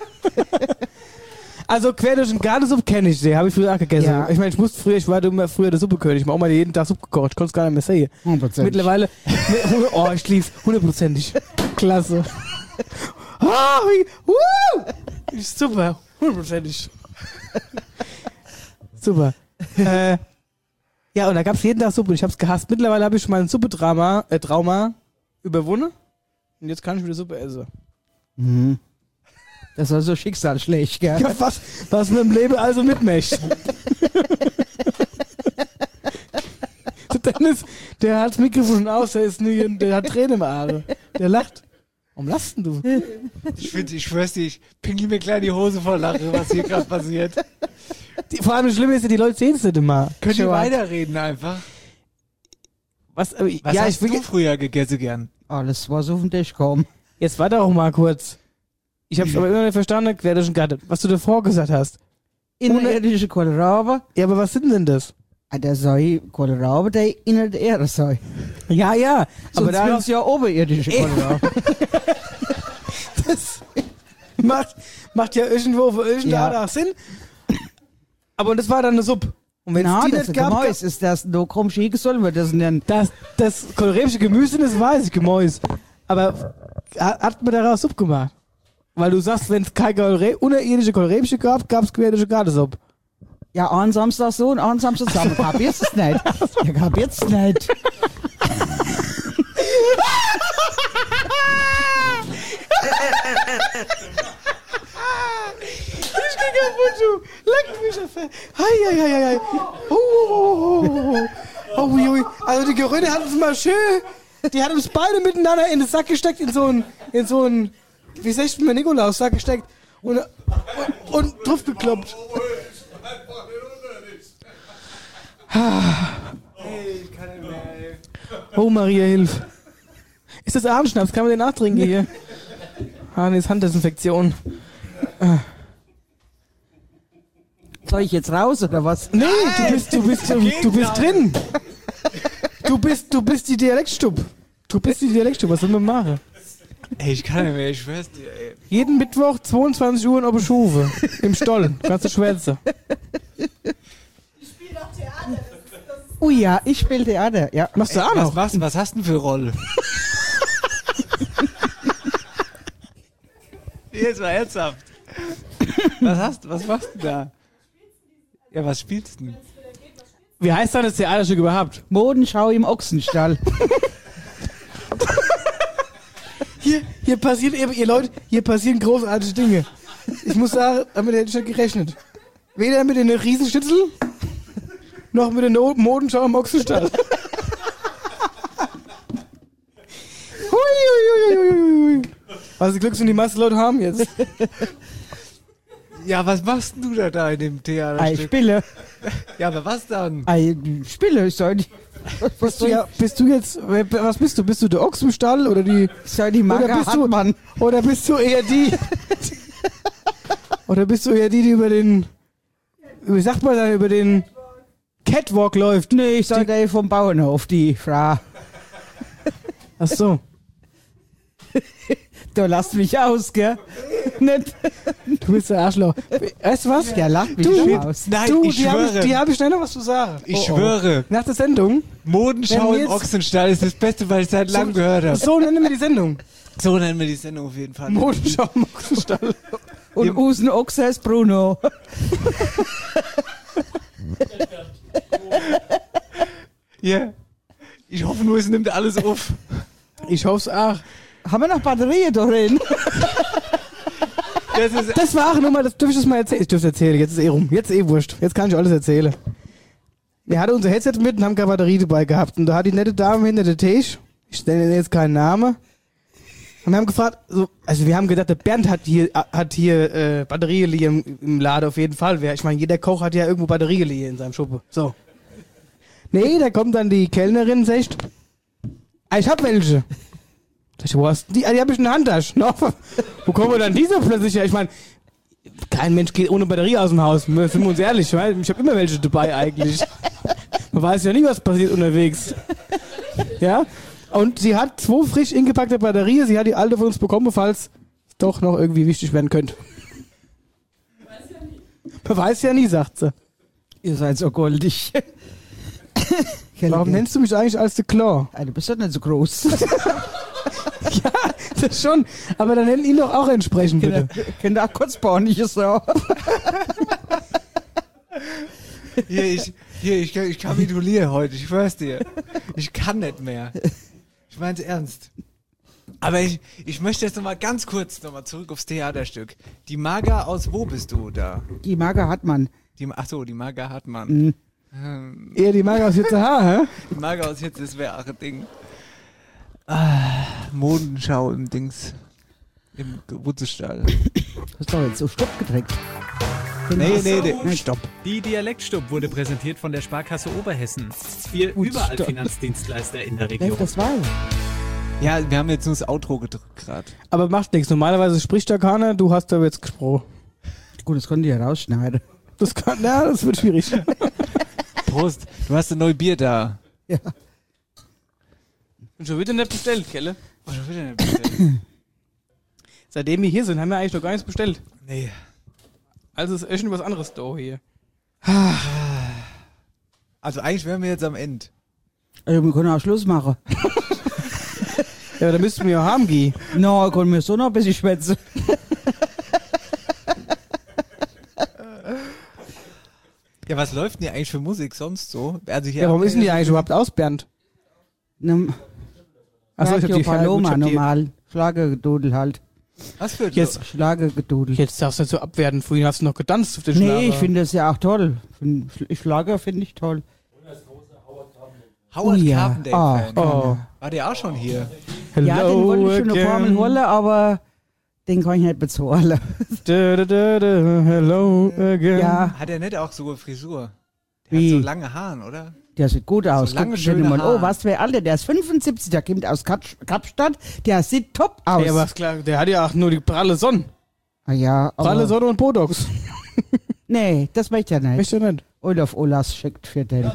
Also quer durch den Gartensuppe kenne ich sie, habe ich früher auch gegessen. Ja. Ich meine, ich war immer früher der Suppekönig. Ich habe auch mal jeden Tag Suppe gekocht, ich konnte es gar nicht mehr sehen. 100%. Mittlerweile, ich lieb's, 100%ig. Klasse. Ist super, 100%ig. Super. Ja, und da gab's jeden Tag Suppe und ich hab's gehasst. Mittlerweile habe ich mein Trauma überwunden und jetzt kann ich wieder Suppe essen. Mhm. Das war so schicksalsschlecht, gell? Ja, was mit dem Leben also mitmächt. Dennis, der hat das Mikrofon aus, der hat Tränen im Auge. Der lacht. Warum lachst denn du? Ich schwör's dir, ich pinkel mir gleich die Hose vor Lache, was hier gerade passiert. Vor allem das Schlimme ist ja, die Leute sehen es nicht immer. Könnt ihr weiterreden einfach? Was ja, hast du früher gegessen gern? Alles, was auf den Tisch kommt. Jetzt warte auch mal kurz. Ich hab's aber immer nicht verstanden, quer durch den Garten, was du davor gesagt hast. Innerirdische Kohlrabi. Ja, aber was sind denn das? Der sei Kohlrabi, der in der Erde sei. Ja, ja. Aber da ist ja oberirdische Kohlrabi. Das macht ja irgendwo auf irgendeiner Art Sinn. Aber das war dann eine Suppe. Und wenn es die das nicht gab, Gemäus ist das, no krumm schieke sollen wir das nennen. Das kohlrabi Gemüse, das weiß ich, Gemäus. Aber hat man daraus Suppe gemacht? Weil du sagst, wenn es keine unterirdische Kohlrabi gab, gab es quer durch die Gartensuppe. Ja, an Samstag so und an Samstag zusammen. Kapierst es nicht? Ja, kapierst es nicht. Ich geh kaputt, du. Leck mich auf. Hei. Oh. Also die Geröne hat uns mal schön, die hat uns beide miteinander in den Sack gesteckt, in so ein, wie sagt man, Nikolaus-Sack gesteckt und drauf gekloppt. Oh, Maria, hilf. Ist das Abendschnaps? Kann man den nachtrinken hier? Nee, ist Handdesinfektion. Soll ich jetzt raus oder was? Nee, du bist drin. Du bist die Dialektstub. Was soll man machen? Ey, ich kann nicht mehr, ich schwör's dir, ey. Jeden Mittwoch 22 Uhr in Oberschufe. Im Stollen. Kannst du schwärzen. Oh ja, ich spiele Theater, ja. Machst du auch noch? Was hast du denn für Rolle? Jetzt mal ernsthaft. Was machst du da? Ja, was spielst du denn? Wie heißt dann das Theaterstück überhaupt? Modenschau im Ochsenstall. Hier passieren eben, ihr Leute, hier passieren großartige Dinge. Ich muss sagen, damit hätte ich nicht gerechnet. Weder mit den Riesenschnitzel, noch mit der Modenschau im Ochsenstall. Hui. Was Glück sind die meisten Leute haben jetzt. Ja, was machst du da in dem Theaterstück? Ich spiele. Ja, aber was dann? Ich spiele, ich soll nicht. Bist du jetzt, was bist du? Bist du der Ochs im Stall oder die? Soll die Marke Hartmann. Oder bist du eher die? Oder bist du eher die über den, wie sagt man dann, über den Catwalk läuft? Nee, ich soll der vom Bauernhof, die Frau. Ach so. Du lasst mich aus, gell? Nicht. Du bist der Arschloch. Weißt du was? Der lacht mich schon aus. Nein, ich schwöre. Die habe ich schnell noch was zu sagen. Ich schwöre. Nach der Sendung. Modenschau im Ochsenstall ist das Beste, was ich seit langem gehört habe. So nennen wir die Sendung. So nennen wir die Sendung auf jeden Fall. Modenschau im Ochsenstall. Und Usen Ochse ist Bruno. Ja. Ich hoffe nur, es nimmt alles auf. Ich hoffe es auch. Haben wir noch Batterien drin? Das war auch nochmal, das dürfte ich das mal erzählen. Ich dürfte es erzählen, jetzt ist rum. Jetzt wurscht. Jetzt kann ich alles erzählen. Wir hatten unser Headset mit und haben keine Batterie dabei gehabt. Und da hat die nette Dame hinter der Tisch, ich nenne jetzt keinen Namen, und wir haben gefragt, also wir haben gedacht, der Bernd hat hier Batterien im Laden auf jeden Fall. Ich meine, jeder Koch hat ja irgendwo Batterien in seinem Schuppe. So. Nee, da kommt dann die Kellnerin und sagt, ich hab welche. Ich, wo hast die? Die hab ich in der Handtasche. No. Wo kommen wir dann diese plötzlich her? Ich meine, kein Mensch geht ohne Batterie aus dem Haus. Sind wir uns ehrlich. Ich habe immer welche dabei eigentlich. Man weiß ja nie, was passiert unterwegs. Ja? Und sie hat 2 frisch ingepackte Batterien. Sie hat die alte von uns bekommen, falls es doch noch irgendwie wichtig werden könnte. Man weiß ja nie, sagt sie. Ihr seid so goldig. Warum nennst du mich eigentlich als The Claw? Du bist doch nicht so groß. Ja, das schon. Aber dann nenn ihn doch auch entsprechend, bitte. Kinder auch kurzbauerliches so. Ich kapituliere heute, ich schwör's dir. Ich kann nicht mehr. Ich mein's ernst. Aber ich möchte jetzt nochmal ganz kurz nochmal zurück aufs Theaterstück. Die Maga, aus wo bist du da? Die Maga Hartmann. Die Maga Hartmann. Eher die Maga aus Hitzehaar, hä? Die Maga aus Hitze, das wäre auch ein Ding. Modenschau im Dings. Im Wutzestall. Hast du doch jetzt so Stopp gedrückt. Nee, Stopp. Die Dialektstub wurde präsentiert von der Sparkasse Oberhessen. Wir überall Finanzdienstleister in der Region. Das war Ja, wir haben jetzt nur das Outro gedrückt gerade. Aber macht nichts. Normalerweise spricht da keiner, du hast da jetzt gesprochen. Gut, das konnte ich ja rausschneiden. Das wird schwierig. Prost, du hast ein neues Bier da. Ja. Und schon wieder nicht bestellt, Kelle? Schon wieder nicht bestellt. Seitdem wir hier sind, haben wir eigentlich noch gar nichts bestellt. Nee. Also ist echt was anderes da hier. Also eigentlich wären wir jetzt am Ende. Also wir können auch Schluss machen. Ja, da müssten wir ja haben gehen. No, können wir so noch ein bisschen schwätzen. Ja, was läuft denn hier eigentlich für Musik sonst so? Also hier warum ist denn die eigentlich überhaupt aus, Bernd? Achso, ich hab die Paloma normal. Schlagergedudel halt. Was für Schlagergedudel. Jetzt darfst du nicht so abwerten. Vorhin hast du noch getanzt auf den Schlager. Nee, ich finde das ja auch toll. Schlager finde ich toll. Howard ja. Carpendale-Fan. Oh. War der auch schon hier? Hello ja, den wollte ich schon eine paar Mal holen, aber den kann ich nicht bezahlen. Hello again. Ja. Hat er nicht auch so eine Frisur? Der Wie? hat so lange Haare, oder? Der sieht gut aus. So lange, Guck dir schöne mal. Haare. Oh, was für ein Alter, der ist 75, der kommt aus Kapstadt, der sieht top aus. Ja, aber ist klar, der hat ja auch nur die pralle Sonne. Ah, ja, pralle Sonne und Botox. Nee, das möchte er nicht. Möchte er nicht. Olaf Olas schickt für den.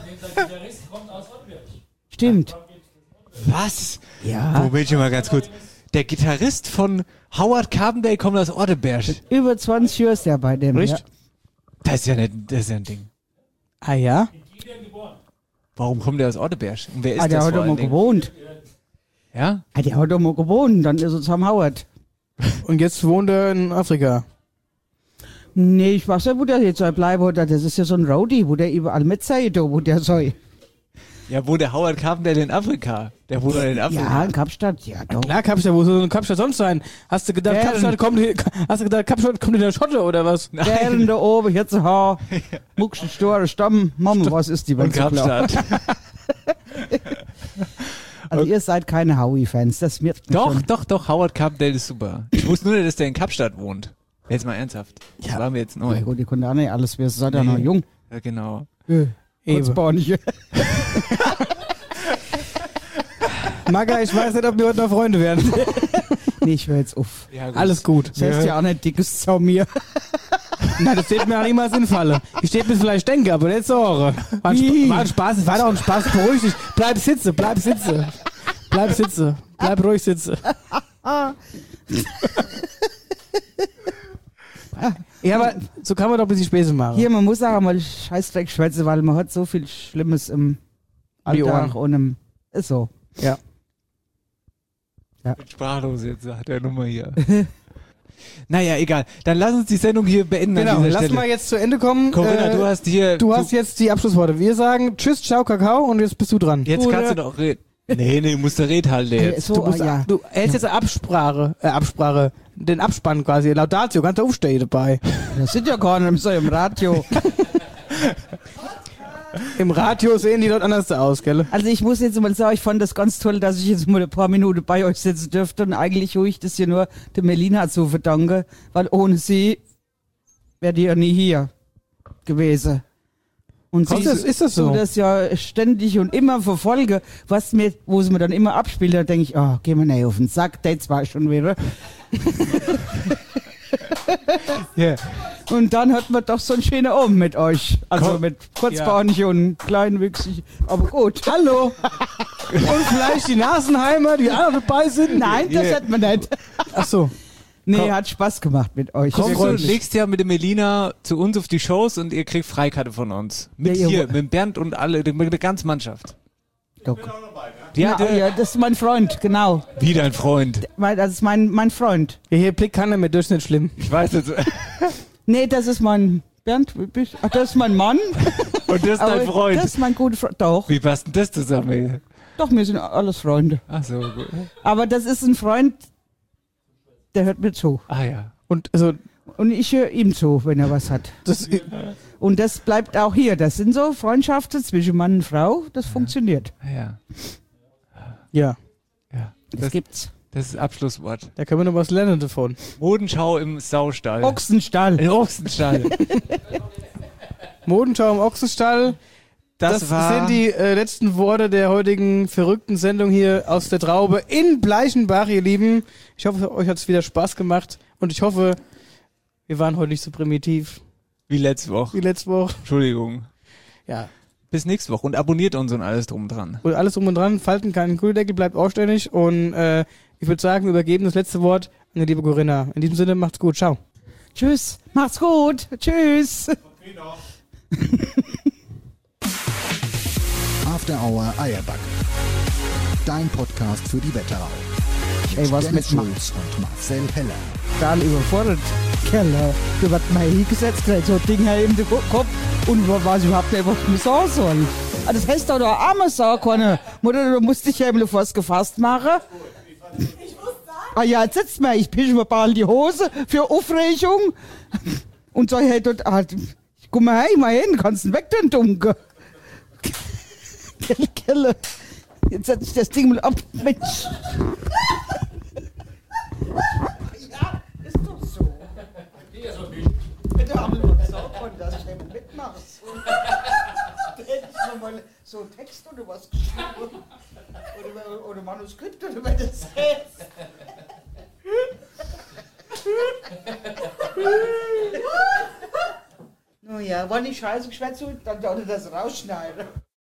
Stimmt. Was? Ja. Moment mal ganz kurz. Der Gitarrist von Howard Carpendale kommt aus Orteberg. Über 20 Jahre ist der bei dem. Richtig? Ja. Das ist ja ein Ding. Ah ja? Warum kommt der aus Orteberg? Und wer ist Der das hat vor doch mal allen Dingen? gewohnt. Ja? Der hat doch mal gewohnt, dann ist er zum Howard. Und jetzt wohnt er in Afrika. Nee, ich weiß nicht, wo der jetzt soll bleiben. Oder das ist ja so ein Roadie, wo der überall mit sei, wo der soll. Ja, wo der Howard Carpendale in Afrika? Der wohnt in Afrika. Ja, in Kapstadt, ja doch. Klar, Kapstadt, wo soll so ein Kapstadt sonst sein? Hast du gedacht, Kapstadt kommt in der Schotte oder was? Gern da oben, jetzt Haar, Muckschen, Store, Stamm, Mama, was ist die Welt so klar? Also ihr seid keine Howie-Fans, das wird mir schon. Doch, Howard Carpendale ist super. Ich wusste nur nicht, dass der in Kapstadt wohnt. Jetzt mal ernsthaft. Das war mir jetzt neu. Ja gut, die konnten auch nicht alles wissen, seid ja noch jung. Ja, genau. Kurzbauernige. Maga, ich weiß nicht, ob wir heute noch Freunde werden. Nee, ich höre jetzt auf. Ja, gut. Alles gut. Das heißt ja auch nicht dickes Zau mir. Nein, das steht mir auch niemals in Falle. Ich steht mir vielleicht denke, aber nicht so. War ein Spaß, war doch ein Spaß. Beruhig dich. Bleib sitze. Bleib ruhig sitze. Ja, aber so kann man doch ein bisschen Späße machen. Hier, man muss auch mal Scheißdreck schwätzen, weil man hat so viel Schlimmes im Alltag und im... Ist so. Ja. Ich bin sprachlos jetzt, hat der Nummer hier. Naja, egal. Dann lass uns die Sendung hier beenden Genau, an dieser lass Stelle. mal jetzt zu Ende kommen. Corinna, du hast hier... Du hast jetzt die Abschlussworte. Wir sagen Tschüss, ciao, Kakao und jetzt bist du dran. Jetzt kannst du doch reden. Nee, du musst der Red halten jetzt. Du hältst jetzt eine Absprache, den Abspann quasi, Laudatio, kannst du aufstehen dabei. Das sind ja gar nicht so im Radio. Im Radio sehen die dort anders aus, gell? Also ich muss jetzt mal sagen, ich fand das ganz toll, dass ich jetzt mal ein paar Minuten bei euch sitzen dürfte und eigentlich ruhig das hier nur der Melina zu verdanken, weil ohne sie wäre die ja nie hier gewesen. Und Ist das so? das ja ständig und immer verfolge, wo sie mir dann immer abspielt, da denke ich, oh, geh mir nicht auf den Sack, das war schon wieder. Yeah. Und dann hat man doch so einen schönen Abend mit euch. Also mit kurzbahnig und kleinwüchsig. Aber gut. Hallo. Und vielleicht die Nasenheimer, die auch dabei sind? Nein, das hätten wir nicht. Ach so. Nee, hat Spaß gemacht mit euch. Kommst du nächstes Jahr mit der Melina zu uns auf die Shows und ihr kriegt Freikarte von uns. Mit Ja, hier, mit Bernd und alle, mit der ganzen Mannschaft. Ja, das ist mein Freund, genau. Wie dein Freund? Das ist mein Freund. Ja, hier blickt keiner mehr durch, nicht schlimm. Ich weiß jetzt. Nee, das ist mein Bernd. Ach, das ist mein Mann. Und das ist dein Freund? Das ist mein guter Freund. Doch. Wie passt denn das zusammen? Doch, wir sind alles Freunde. Ach so, gut. Aber das ist ein Freund, der hört mir zu. Ah ja. Und ich höre ihm zu, wenn er was hat. Und das bleibt auch hier. Das sind so Freundschaften zwischen Mann und Frau. Das funktioniert. Ja. Ja. Das gibt's. Das ist das Abschlusswort. Da können wir noch was lernen davon. Modenschau im Saustall. Ochsenstall. Im Ochsenstall. Modenschau im Ochsenstall. Das sind die letzten Worte der heutigen verrückten Sendung hier aus der Traube in Bleichenbach, ihr Lieben. Ich hoffe, euch hat es wieder Spaß gemacht und ich hoffe, wir waren heute nicht so primitiv. Wie letzte Woche. Entschuldigung. Ja. Bis nächste Woche und abonniert uns und alles drum und dran. Und alles drum und dran, falten keinen Kühldeckel, bleibt aufständig und ich würde sagen, wir übergeben das letzte Wort an die liebe Corinna. In diesem Sinne, macht's gut, ciao. Tschüss, macht's gut, tschüss. After Hour Eierback. Dein Podcast für die Wetterau. Ey, was Dennis mit Schulz und Marcel Heller. Total überfordert. Keller, du wirst mal hingesetzt, kriegst so Dinge in den Kopf und weiß überhaupt nicht, was ich sagen soll. Das heißt doch da einmal sagen können. Mutter, du musst dich ja immer fast gefasst machen. Ah ja, jetzt sitzt mal, ich pische mir bald die Hose für Aufregung. Und so, hey, dort, guck mal hey, mal hin, kannst du weg, den Dunkel. Kelle. Jetzt setz ich das Ding mal ab, Mensch. Ja, ist doch so. Da haben wir doch gesagt, dass ich nicht mitmache. Da hätte ich noch mal so Text oder was geschrieben. Oder Manuskript oder was das heißt. Nun ja, war nicht scheiße geschwätzt, dann sollte das rausschneiden.